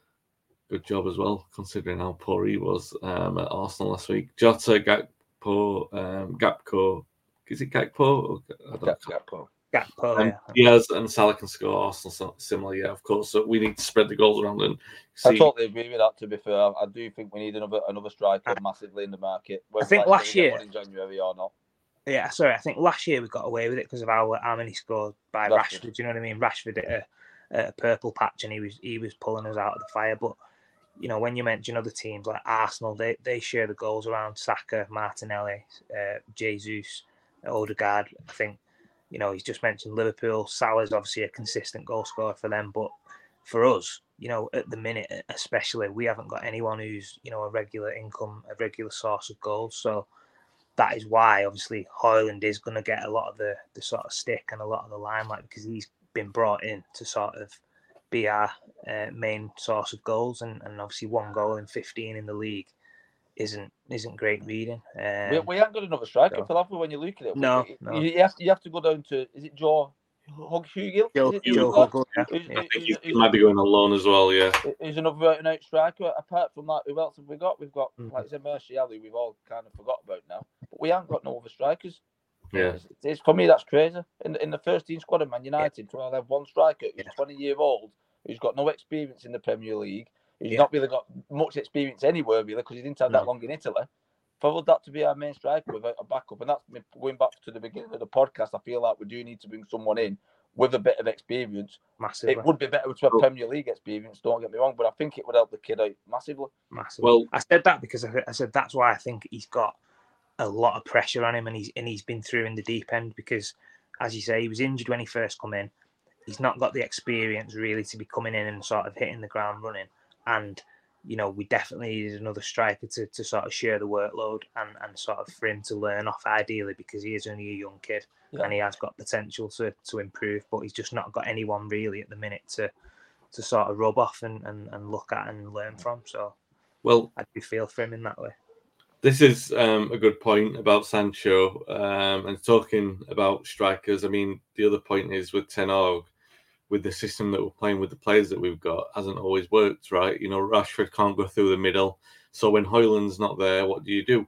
Good job as well, considering how poor he was um, at Arsenal last week. Jota, Gakpo, um, Gakpo, is it Gakpo? I don't Gakpo. Gakpo, um, yeah. Diaz and Salah can score. Arsenal similar, yeah, of course. So we need to spread the goals around and see. I totally agree with that. To be fair, I do think we need another another striker massively in the market. I think last year, in January or not. Yeah, sorry, I think last year we got away with it because of how how many scored by Rashford. Rashford. Do you know what I mean? Rashford at a, a purple patch, and he was he was pulling us out of the fire, but. You know, when you mention other teams like Arsenal, they, they share the goals around Saka, Martinelli, uh, Jesus, Odegaard. I think, you know, he's just mentioned Liverpool. Salah's obviously a consistent goal scorer for them. But for us, you know, at the minute, especially, we haven't got anyone who's, you know, a regular income, a regular source of goals. So that is why, obviously, Højlund is going to get a lot of the, the sort of stick and a lot of the limelight because he's been brought in to sort of be our uh, main source of goals, and, and obviously one goal in fifteen in the league isn't isn't great reading. Um, we, we haven't got another striker, so. Phil, when you look at it. No, we, no. You, have to, you have to go down to, is it Joe Hugill? Joe, it, Joe Hugill, yeah. Who's, I think he, he might be going on loan as well, yeah. He's another out and out striker. Apart from that, who else have we got? We've got, mm-hmm. like I said, Martial, who we've all kind of forgot about now. But we haven't got no other strikers. Yeah. It's, it's, for me, that's crazy. In, in the first team squad of Man United, yeah. to have one striker who's yeah. twenty year old, who's got no experience in the Premier League, who's yeah. not really got much experience anywhere, really, because he didn't have no. that long in Italy. For that to be our main striker without a backup, and that's going back to the beginning of the podcast, I feel like we do need to bring someone in with a bit of experience. Massively. It would be better to have Premier League experience, don't get me wrong, but I think it would help the kid out massively. Massively. Well, I said that because I, I said that's why I think he's got a lot of pressure on him, and he's and he's been through in the deep end because, as you say, he was injured when he first come in. He's not got the experience really to be coming in and sort of hitting the ground running. And, you know, we definitely needed another striker to, to sort of share the workload and, and sort of for him to learn off ideally because he is only a young kid yeah. and he has got potential to, to improve, but he's just not got anyone really at the minute to to sort of rub off and, and, and look at and learn from. So well, I do feel for him in that way. This is um, a good point about Sancho um, and talking about strikers. I mean, the other point is with Ten Hag, with the system that we're playing with the players that we've got, hasn't always worked, right? You know, Rashford can't go through the middle. So when Højlund's not there, what do you do?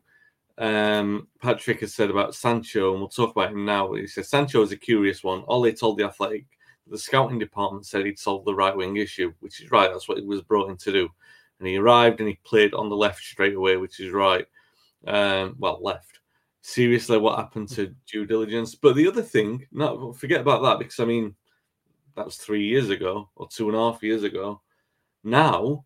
Um, Patrick has said about Sancho, and we'll talk about him now. He says, Sancho is a curious one. Ole told The Athletic, the scouting department said he'd solve the right-wing issue, which is right. That's what he was brought in to do. And he arrived and he played on the left straight away, which is right. Um, well, left. Seriously, what happened to due diligence? But the other thing, no, forget about that, because, I mean, that was three years ago or two and a half years ago. Now,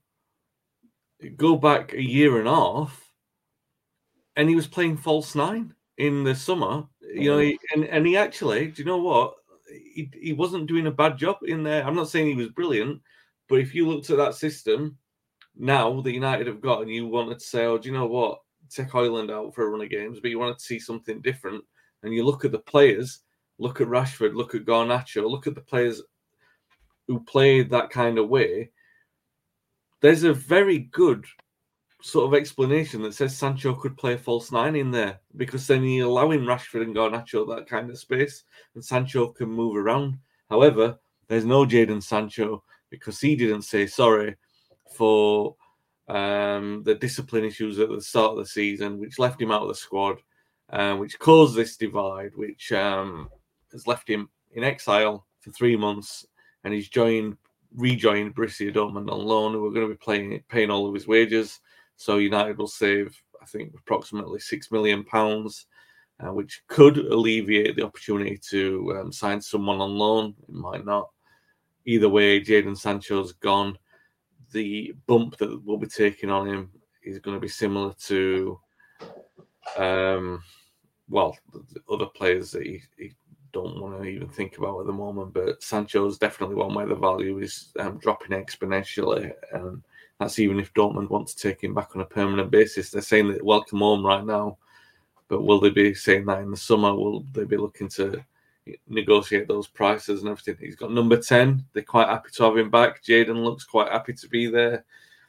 go back a year and a half, and he was playing false nine in the summer. You know, he, and and he actually, do you know what? He he wasn't doing a bad job in there. I'm not saying he was brilliant, but if you looked at that system now that United have got, and you wanted to say, oh, do you know what? Take Højlund out for a run of games, but you wanted to see something different, and you look at the players, look at Rashford, look at Garnacho, look at the players who played that kind of way, there's a very good sort of explanation that says Sancho could play a false nine in there, because then you're allowing Rashford and Garnacho that kind of space, and Sancho can move around. However, there's no Jadon Sancho because he didn't say sorry for um, the discipline issues at the start of the season, which left him out of the squad, uh, which caused this divide, which um, has left him in exile for three months, and he's joined, rejoined Borussia Dortmund on loan, who are going to be playing, paying all of his wages. So United will save, I think, approximately six million pounds, uh, which could alleviate the opportunity to um, sign someone on loan. It might not. Either way, Jadon Sancho's gone. The bump that we'll be taking on him is going to be similar to, um, well, the other players that he, he don't want to even think about at the moment. But Sancho's definitely one where the value is um, dropping exponentially, and that's even if Dortmund want to take him back on a permanent basis. They're saying that welcome home right now, but will they be saying that in the summer? Will they be looking to negotiate those prices and everything? He's got number ten. They're quite happy to have him back. Jadon looks quite happy to be there.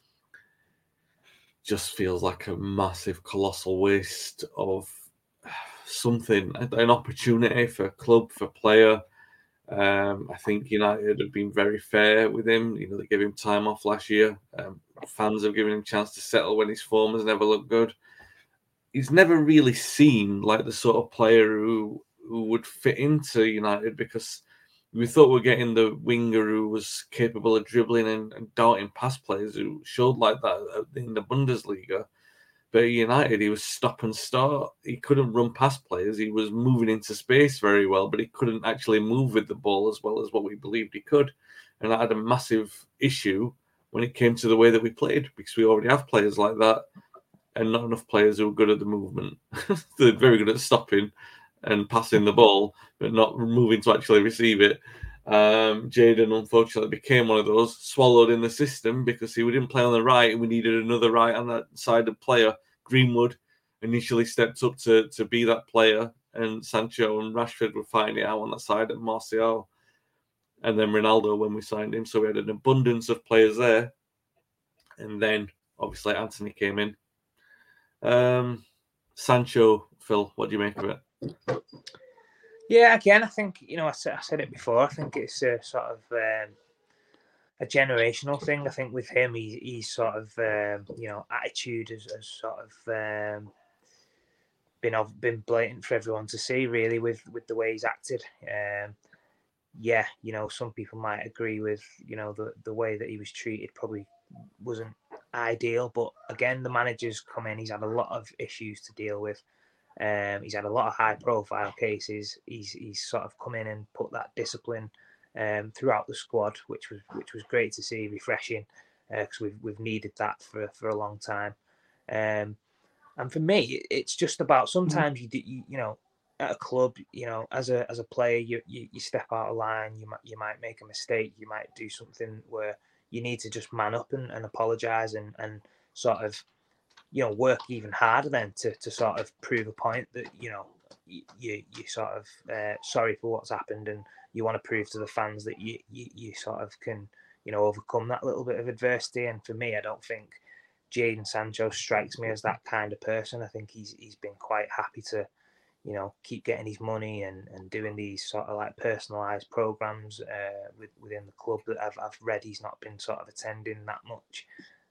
Just feels like a massive, colossal waste of something, an opportunity for club, for player. Um, I think United have been very fair with him. You know, they gave him time off last year. Um, fans have given him a chance to settle when his form has never looked good. He's never really seemed like the sort of player who who would fit into United, because we thought we were getting the winger who was capable of dribbling and, and darting past players, who showed like that in the Bundesliga. But at United, he was stop and start. He couldn't run past players. He was moving into space very well, but he couldn't actually move with the ball as well as what we believed he could. And that had a massive issue when it came to the way that we played, because we already have players like that and not enough players who are good at the movement. They're very good at stopping and passing the ball, but not moving to actually receive it. Um, Jadon, unfortunately, became one of those, swallowed in the system because he didn't play on the right, and we needed another right on that side of player. Greenwood initially stepped up to, to be that player, and Sancho and Rashford were fighting it out on that side at Martial. And then Ronaldo when we signed him. So we had an abundance of players there. And then, obviously, Anthony came in. Um, Sancho, Phil, what do you make of it? Yeah, again, I think, you know, I said, I said it before, I think it's a sort of um, a generational thing. I think with him, he, he's sort of, um, you know, attitude has, has sort of um, been been blatant for everyone to see, really, with, with the way he's acted. Um, yeah, you know, some people might agree with, you know, the, the way that he was treated probably wasn't ideal. But again, the manager's come in, he's had a lot of issues to deal with. Um, he's had a lot of high-profile cases. He's he's sort of come in and put that discipline um, throughout the squad, which was which was great to see, refreshing, because uh, we've we've needed that for, for a long time. Um, and for me, it's just about sometimes you, you you know at a club, you know, as a as a player, you you, you step out of line. You might you might make a mistake. You might do something where you need to just man up and, and apologise and and sort of, you know, work even harder then to, to sort of prove a point that, you know, you you, you sort of uh, sorry for what's happened, and you want to prove to the fans that you, you you sort of can, you know, overcome that little bit of adversity. And for me, I don't think Jadon Sancho strikes me as that kind of person. I think he's he's been quite happy to, you know, keep getting his money and, and doing these sort of like personalised programmes uh, with, within the club that I've I've read he's not been sort of attending that much.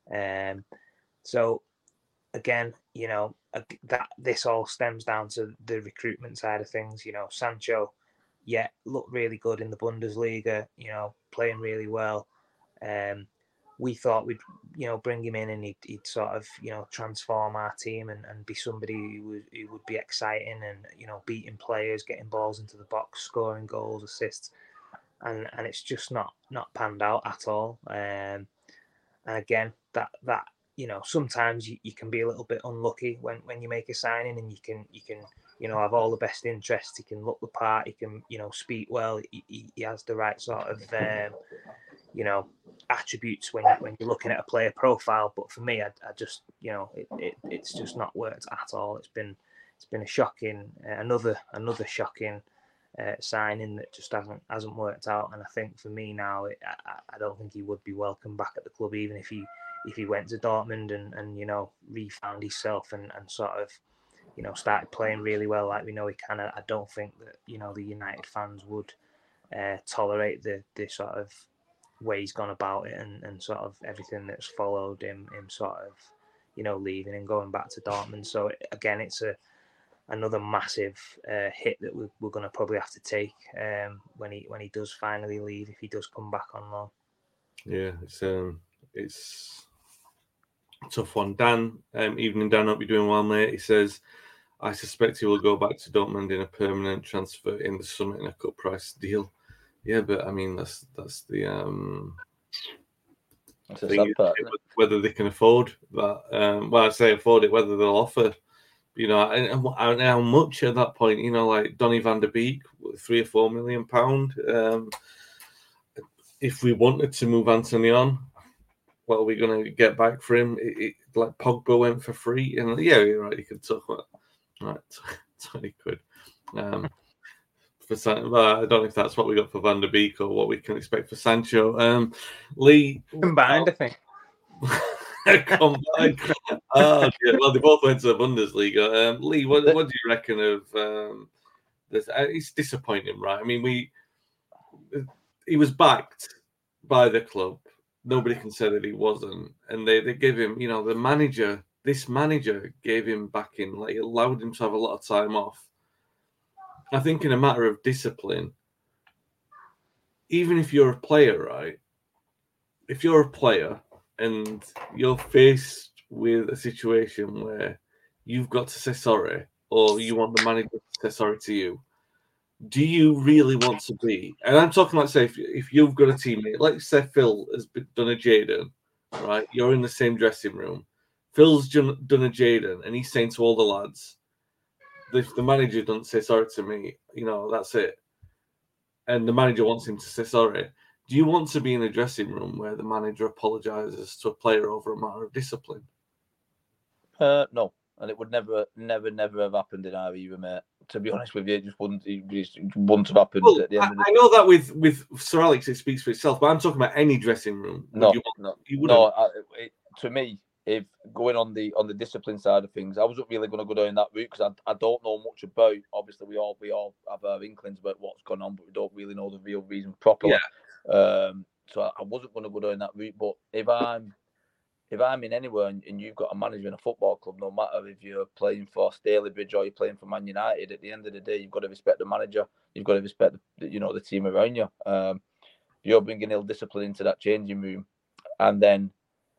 Um, so. Again, you know, that this all stems down to the recruitment side of things. You know, Sancho, yeah, looked really good in the Bundesliga, you know, playing really well. Um, we thought we'd, you know, bring him in and he'd, he'd sort of, you know, transform our team and, and be somebody who would, who would be exciting and, you know, beating players, getting balls into the box, scoring goals, assists. And and it's just not not panned out at all. Um, and again, that that, you know, sometimes you, you can be a little bit unlucky when, when you make a signing, and you can, you can, you know, have all the best interests. He can look the part. He can, you know, speak well. He, he, he has the right sort of, um, you know, attributes when, when you're looking at a player profile. But for me, I, I just, you know, it, it, it's just not worked at all. It's been, it's been a shocking, uh, another, another shocking uh, signing that just hasn't, hasn't worked out. And I think for me now, it, I, I don't think he would be welcome back at the club, even if he, if he went to Dortmund and, and you know, refound himself and, and sort of, you know, started playing really well like we know he can. I don't think that, you know, the United fans would uh, tolerate the, the sort of way he's gone about it and, and sort of everything that's followed him, him sort of, you know, leaving and going back to Dortmund. So again, it's a another massive uh, hit that we're, we're going to probably have to take um, when he when he does finally leave, if he does come back on loan. Yeah, it's um, it's a tough one. Dan, um, evening Dan, hope you're doing well, mate. He says, I suspect he will go back to Dortmund in a permanent transfer in the summer in a cut price deal. Yeah, but I mean that's that's the um, that's thing, part, whether they can afford that. Um, well, I say afford it, whether they'll offer. You know, and, and how much at that point, you know, like Donny van der Beek, three or four million pound. Um, if we wanted to move Anthony on, what are we going to get back for him? It, it, like Pogba went for free, and yeah, you're right. You could talk about right, twenty quid. Um, for San- well, I don't know if that's what we got for Van der Beek or what we can expect for Sancho. Um, Lee combined, oh, I think. Combined. Oh, yeah. Well, they both went to the Bundesliga. Um, Lee, what, what do you reckon of um, this? Uh, it's disappointing, right? I mean, we he was backed by the club. Nobody can say that he wasn't, and they, they gave him, you know, the manager. This manager gave him backing, like it allowed him to have a lot of time off. I think, in a matter of discipline, even if you're a player, right? If you're a player and you're faced with a situation where you've got to say sorry, or you want the manager to say sorry to you, do you really want to be? And I'm talking like, say, if, if you've got a teammate, like say Phil has done a Jadon, right? You're in the same dressing room. Phil's done a Jadon, and he's saying to all the lads, if the manager doesn't say sorry to me, you know, that's it. And the manager wants him to say sorry. Do you want to be in a dressing room where the manager apologises to a player over a matter of discipline? Uh, no, and it would never, never, never have happened in our era, mate. To be honest with you, it just wouldn't, it just wouldn't have happened well, at the end I, of the I know that with, with Sir Alex, it speaks for itself, but I'm talking about any dressing room. No, you no, you no. I, it, to me, if going on the on the discipline side of things, I wasn't really going to go down that route because I, I don't know much about. Obviously, we all we all have our inklings about what's going on, but we don't really know the real reason properly. Yeah. Um, so I, I wasn't going to go down that route. But if I'm if I'm in anywhere and, and you've got a manager in a football club, no matter if you're playing for Stalybridge or you're playing for Man United, at the end of the day, you've got to respect the manager. You've got to respect the, you know the team around you. Um, you're bringing ill discipline into that changing room, and then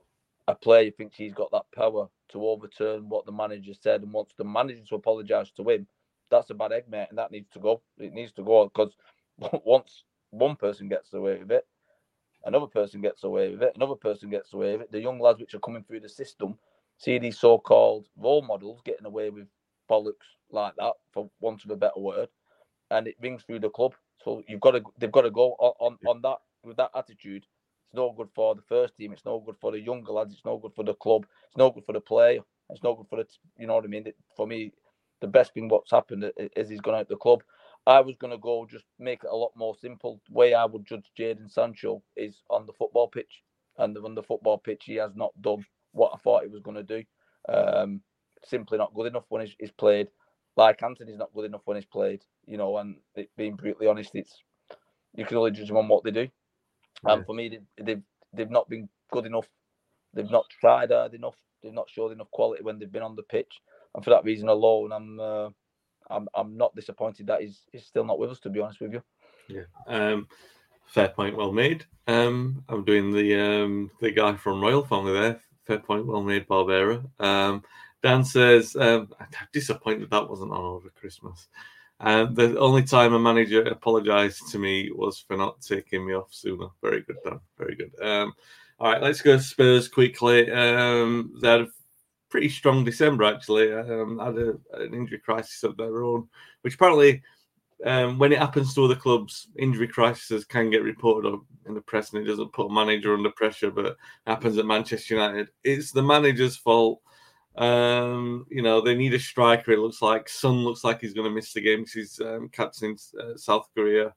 a player thinks he's got that power to overturn what the manager said and wants the manager to apologise to him. That's a bad egg, mate, and that needs to go. It needs to go because once one person gets away with it, another person gets away with it, another person gets away with it. The young lads which are coming through the system see these so-called role models getting away with bollocks like that, for want of a better word, and it rings through the club. So you've got to, they've got to go on, on, on that with that attitude. It's no good for the first team. It's no good for the younger lads. It's no good for the club. It's no good for the player. It's no good for the, you know what I mean? For me, the best thing what's happened is he's gone out the club. I was going to go just make it a lot more simple. The way I would judge Jadon Sancho is on the football pitch. And on the football pitch, he has not done what I thought he was going to do. Um, simply not good enough when he's, he's played. Like Anthony's not good enough when he's played. You know, and it, being brutally honest, it's you can only judge them on what they do. Yeah. And for me, they, they've they've not been good enough. They've not tried hard enough. They've not showed enough quality when they've been on the pitch. And for that reason alone, I'm uh, I'm I'm not disappointed that he's he's still not with us. To be honest with you. Yeah. Um, fair point. Well made. Um, I'm doing the um the guy from Royal Family there. Fair point. Well made, Barbera. Um, Dan says, um, I'm disappointed that wasn't on over Christmas. Um, the only time a manager apologised to me was for not taking me off sooner. Very good, Dan. Very good. Um, all right, let's go to Spurs quickly. Um, they had a pretty strong December, actually. Um, had a, an injury crisis of their own, which apparently, um, when it happens to other clubs, injury crises can get reported in the press and it doesn't put a manager under pressure, but it happens at Manchester United. It's the manager's fault. Um, you know, they need a striker. It looks like Son looks like he's going to miss the game because he's um, captaining uh, South Korea.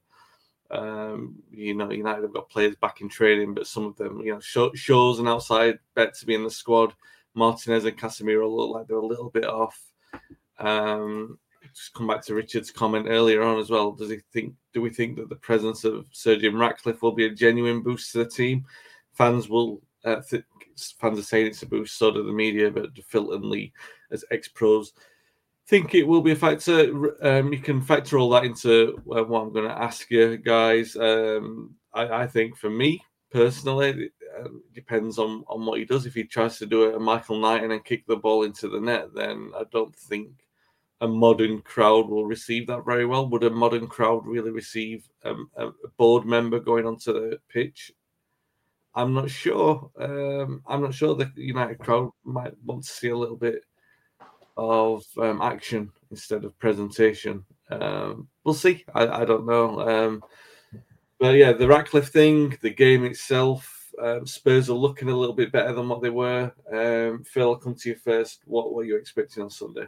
Um, you know, United have got players back in training, but some of them, you know, Shaw's an outside bet to be in the squad. Martinez and Casemiro look like they're a little bit off. Um, just come back to Richard's comment earlier on as well. Does he think? Do we think that the presence of Sir Jim Ratcliffe will be a genuine boost to the team? Fans will. Uh, th- fans are saying it's a boost. So do the media, but Phil and Lee, as ex-pros, think it will be a factor. Um, you can factor all that into uh, what I'm going to ask you guys. Um, I, I think for me personally, it uh, depends on, on what he does. If he tries to do a Michael Knighton and kick the ball into the net, then I don't think a modern crowd will receive that very well. Would a modern crowd really receive um, a board member going onto the pitch? I'm not sure. Um, I'm not sure the United crowd might want to see a little bit of um, action instead of presentation. Um, we'll see. I, I don't know. Um, but yeah, the Ratcliffe thing, the game itself, um, Spurs are looking a little bit better than what they were. Um, Phil, I'll come to you first. What were you expecting on Sunday?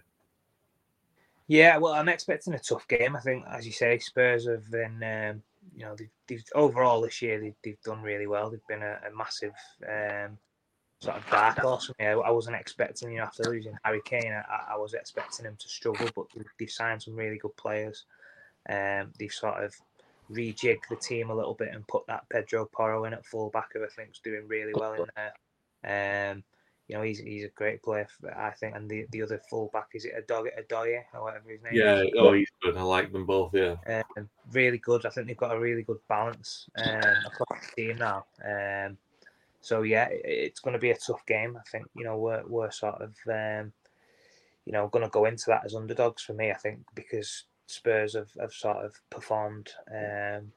Yeah, well, I'm expecting a tough game. I think, as you say, Spurs have been, um, you know, they've, they've overall this year they've, they've done really well. They've been a, a massive um, sort of dark horse for me. I, I wasn't expecting, you know, after losing Harry Kane, I, I was expecting him to struggle, but they've, they've signed some really good players. Um, they've sort of rejigged the team a little bit and put that Pedro Porro in at fullback, who I think is doing really well in there. Um, you know, he's he's a great player, I think. And the, the other fullback, is it Adoye, Adoye or whatever his name yeah, is? Yeah, oh, he's good. I like them both, yeah. Um, really good. I think they've got a really good balance um, across the team now. Um, so, yeah, it, it's going to be a tough game. I think, you know, we're, we're sort of, um, you know, going to go into that as underdogs for me, I think, because Spurs have, have sort of performed um,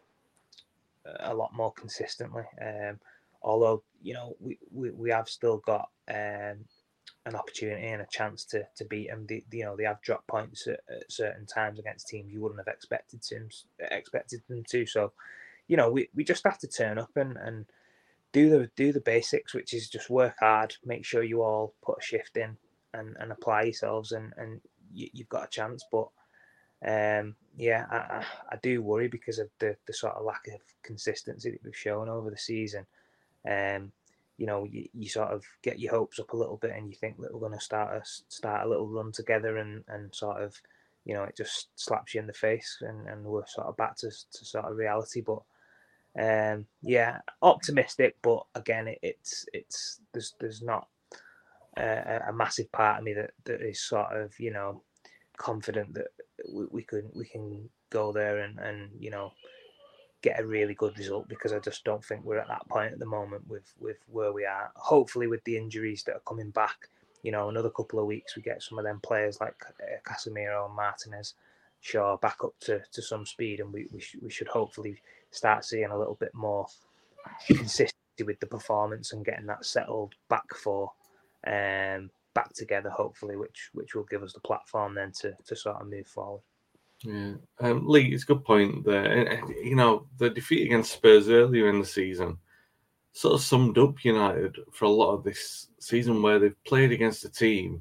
a lot more consistently. Um, although, you know, we, we, we have still got um, an opportunity and a chance to to beat them. They, you know, they have dropped points at, at certain times against teams you wouldn't have expected to, expected them to. So, you know, we, we just have to turn up and, and do the do the basics, which is just work hard, make sure you all put a shift in and, and apply yourselves, and, and you, you've got a chance. But Um, yeah, I, I, I do worry because of the, the sort of lack of consistency that we've shown over the season. Um, you know, you, you sort of get your hopes up a little bit, and you think that we're going to start a start a little run together, and, and sort of, you know, it just slaps you in the face, and, and we're sort of back to, to sort of reality. But um, yeah, optimistic, but again, it, it's it's there's there's not a, a massive part of me that, that is sort of, you know, confident that we, we can we can go there and, and you know, get a really good result, because I just don't think we're at that point at the moment with with where we are. Hopefully, with the injuries that are coming back, you know, another couple of weeks we get some of them players like uh, Casemiro and Martinez, Shaw back up to, to some speed, and we we, sh- we should hopefully start seeing a little bit more consistency with the performance and getting that settled back for um back together, hopefully, which which will give us the platform then to to sort of move forward. Yeah, um, Lee, it's a good point there. And, you know, the defeat against Spurs earlier in the season sort of summed up United for a lot of this season, where they've played against a team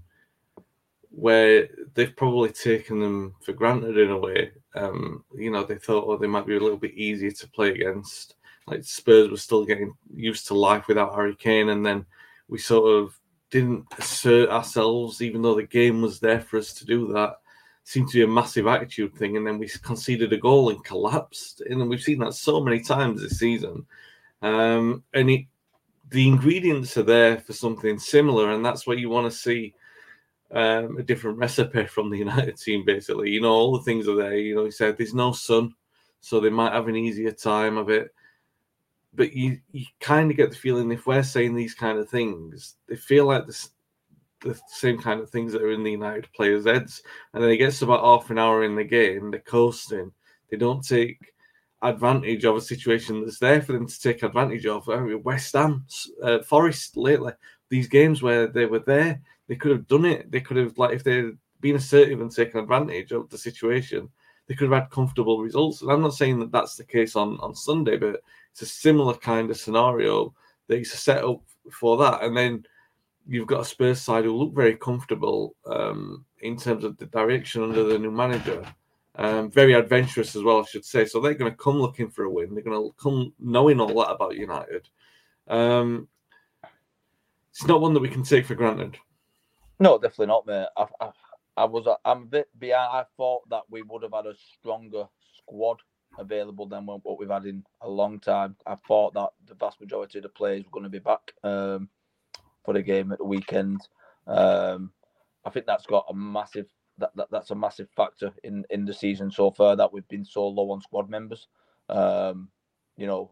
where they've probably taken them for granted in a way. Um, you know, they thought, oh, they might be a little bit easier to play against. Like Spurs were still getting used to life without Harry Kane, and then we sort of didn't assert ourselves, even though the game was there for us to do that. Seemed to be a massive attitude thing, and then we conceded a goal and collapsed. And we've seen that so many times this season. Um, and it, the ingredients are there for something similar, and that's what you want to see. Um, a different recipe from the United team, basically. You know, all the things are there. You know, he said there's no sun, so they might have an easier time of it. But you, you kind of get the feeling, if we're saying these kind of things, they feel like this. The same kind of things that are in the United players' heads, and then it gets about half an hour in the game, they're coasting. They don't take advantage of a situation that's there for them to take advantage of. I mean, West Ham, uh, Forest lately, these games where they were there, they could have done it. They could have, like, if they'd been assertive and taken advantage of the situation, they could have had comfortable results. And I'm not saying that that's the case on, on Sunday, but it's a similar kind of scenario that it's a set up for that. And then you've got a Spurs side who look very comfortable um, in terms of the direction under the new manager. Um, very adventurous as well, I should say. So they're going to come looking for a win. They're going to come knowing all that about United. Um, it's not one that we can take for granted. No, definitely not, mate. I, I, I was. I'm a bit behind. I thought that we would have had a stronger squad available than what we've had in a long time. I thought that the vast majority of the players were going to be back um, for the game at the weekend. Um, I think that's got a massive. That, that that's a massive factor in, in the season so far that we've been so low on squad members. Um, you know,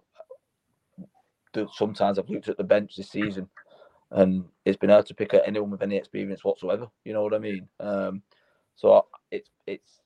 sometimes I've looked at the bench this season, and it's been hard to pick out anyone with any experience whatsoever. You know what I mean? Um, so it's it's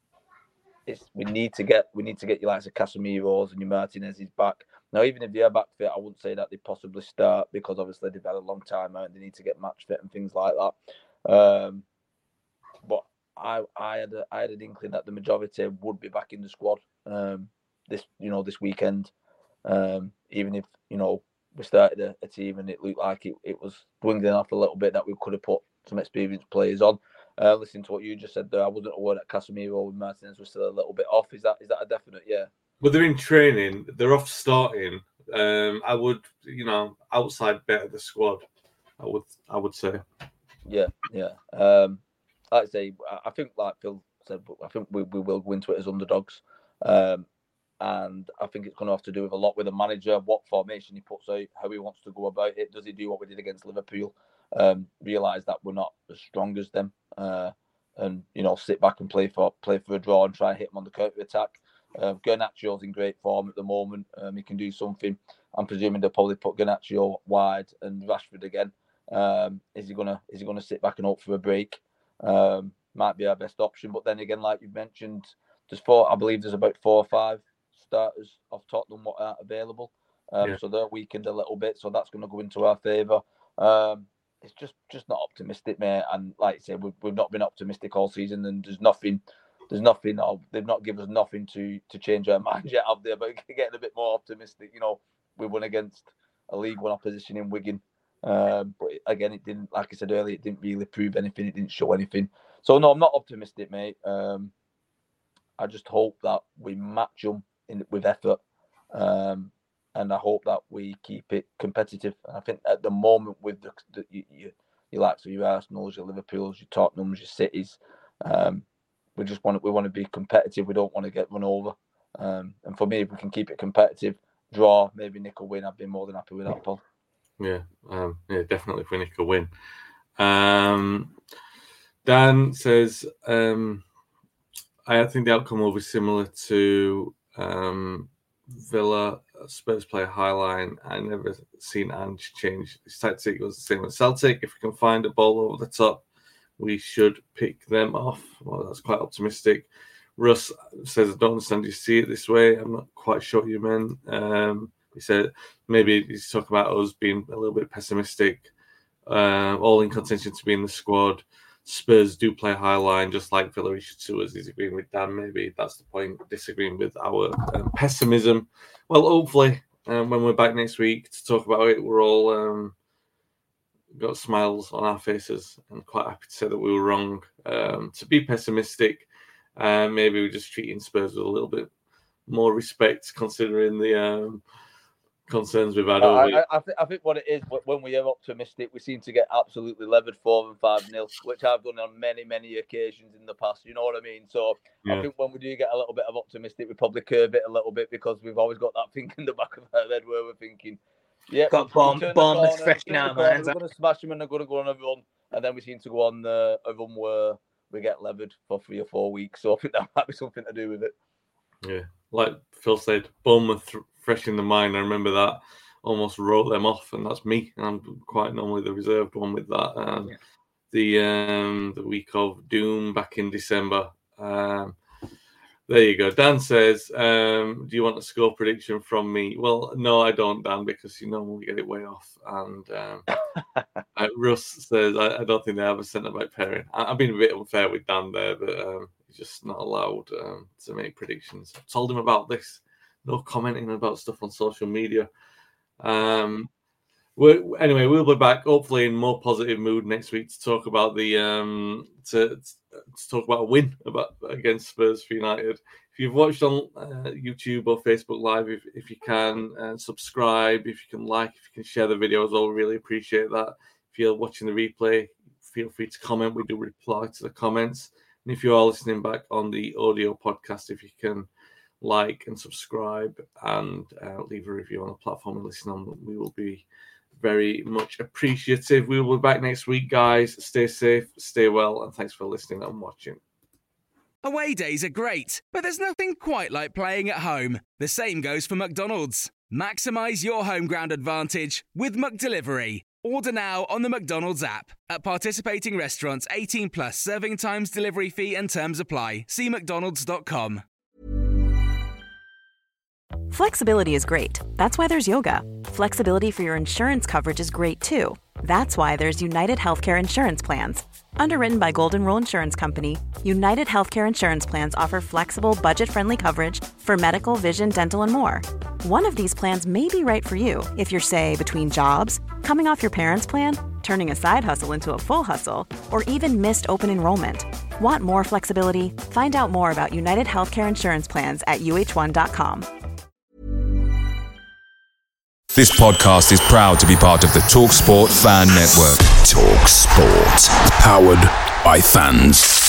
it's we need to get we need to get your likes of Casemiro's and your Martinez's back. Now, even if they're back fit, I wouldn't say that they possibly start because obviously they've had a long time out and they need to get match fit and things like that. Um, but I I had a, I had an inkling that the majority would be back in the squad um, this you know this weekend. Um, even if you know we started a, a team and it looked like it, it was dwindling off a little bit, that we could have put some experienced players on. Uh, listening to what you just said there, I wasn't aware that Casemiro and Martinez were still a little bit off. Is that is that a definite? Yeah. Well, they're in training. They're off starting. Um, I would, you know, outside bet of the squad. I would, I would say. Yeah, yeah. Um, like I say, I think, like Phil said, I think we, we will go into it as underdogs. Um, and I think it's going to have to do with a lot with the manager, what formation he puts out, how he wants to go about it. Does he do what we did against Liverpool? Um, realise that we're not as strong as them, uh, and you know, sit back and play for play for a draw and try and hit them on the counter attack. Uh, Garnaccio's in great form at the moment. Um, he can do something. I'm presuming they'll probably put Garnacho wide and Rashford again. Um, is he gonna is he gonna sit back and hope for a break? Um, might be our best option. But then again, like you mentioned, there's four. I believe there's about four or five starters of Tottenham what aren't available. Um, yeah. So they're weakened a little bit. So that's going to go into our favour. Um, it's just just not optimistic, mate. And like I said, we've we've not been optimistic all season, and there's nothing. There's nothing. Oh, they've not given us nothing to to change our minds yet, have they? About getting a bit more optimistic. You know, we won against a League One opposition in Wigan, um, but again, it didn't. Like I said earlier, it didn't really prove anything. It didn't show anything. So no, I'm not optimistic, mate. Um, I just hope that we match them in, with effort, um, and I hope that we keep it competitive. I think at the moment, with the, the you, you, you like so your Arsenals, your Liverpools, your Tottenhams, your Cities. Um, We just want to, we want to be competitive. We don't want to get run over. Um, and for me, if we can keep it competitive, draw, maybe nick a win, I'd be more than happy with that, Paul. Yeah, um, yeah, definitely if we nick a win. Um, Dan says, um, I think the outcome will be similar to um, Villa. Spurs play a high line. I never seen Ange change his tactic. It was the same as Celtic. If we can find a ball over the top, we should pick them off. Well, that's quite optimistic. Russ says, I don't understand you see it this way. I'm not quite sure what you meant. Um, he said maybe he's talking about us being a little bit pessimistic. Uh, all in contention to be in the squad. Spurs do play high line, just like Villa. We should sue us. He's agreeing with Dan. Maybe that's the point, disagreeing with our um, pessimism. Well, hopefully, um, when we're back next week to talk about it, we're all... Um, got smiles on our faces and quite happy to say that we were wrong. Um, to be pessimistic, uh, maybe we're just treating Spurs with a little bit more respect considering the um, concerns we've had uh, over I, I, think, I think what it is, when we are optimistic, we seem to get absolutely levered four and five nil, which I've done on many, many occasions in the past. You know what I mean? So yeah. I think when we do get a little bit of optimistic, we probably curve it a little bit because we've always got that thing in the back of our head where we're thinking, yeah, got bomb, Bournemouth fresh in our minds. We're going to smash them and they're going to go on a run, and then we seem to go on uh, a run where we get levered for three or four weeks. So I think that might be something to do with it. Yeah, like Phil said, Bournemouth fresh in the mind. I remember that almost wrote them off, and that's me. I'm quite normally the reserved one with that. Um, yeah. The um, the week of doom back in December. Um, There you go. Dan says, um, do you want a score prediction from me? Well, no, I don't, Dan, because you normally get it way off. And um, uh, Russ says, I, I don't think they have a centre-back pairing. I, I've been a bit unfair with Dan there, but um, he's just not allowed um, to make predictions. I've told him about this. No commenting about stuff on social media. Um, we're, anyway, we'll be back, hopefully in more positive mood next week to talk about the um, to, to talk about a win about against Spurs for United. If you've watched on uh, YouTube or Facebook Live, if, if you can, uh, subscribe. If you can like, if you can share the video as well, we really appreciate that. If you're watching the replay, feel free to comment. We do reply to the comments. And if you are listening back on the audio podcast, if you can like and subscribe and uh, leave a review on the platform and listen on, we will be very much appreciative. We will be back next week, guys. Stay safe, stay well, and thanks for listening and watching. Away days are great, but there's nothing quite like playing at home. The same goes for McDonald's. Maximise your home ground advantage with McDelivery. Order now on the McDonald's app. At participating restaurants, eighteen plus, serving times, delivery fee and terms apply. See mcdonalds dot com. Flexibility is great. That's why there's yoga. Flexibility for your insurance coverage is great too. That's why there's United Healthcare Insurance Plans. Underwritten by Golden Rule Insurance Company, United Healthcare Insurance Plans offer flexible, budget-friendly coverage for medical, vision, dental, and more. One of these plans may be right for you if you're, say, between jobs, coming off your parents' plan, turning a side hustle into a full hustle, or even missed open enrollment. Want more flexibility? Find out more about United Healthcare Insurance Plans at U H one dot com. This podcast is proud to be part of the TalkSport Fan Network. TalkSport. Powered by fans.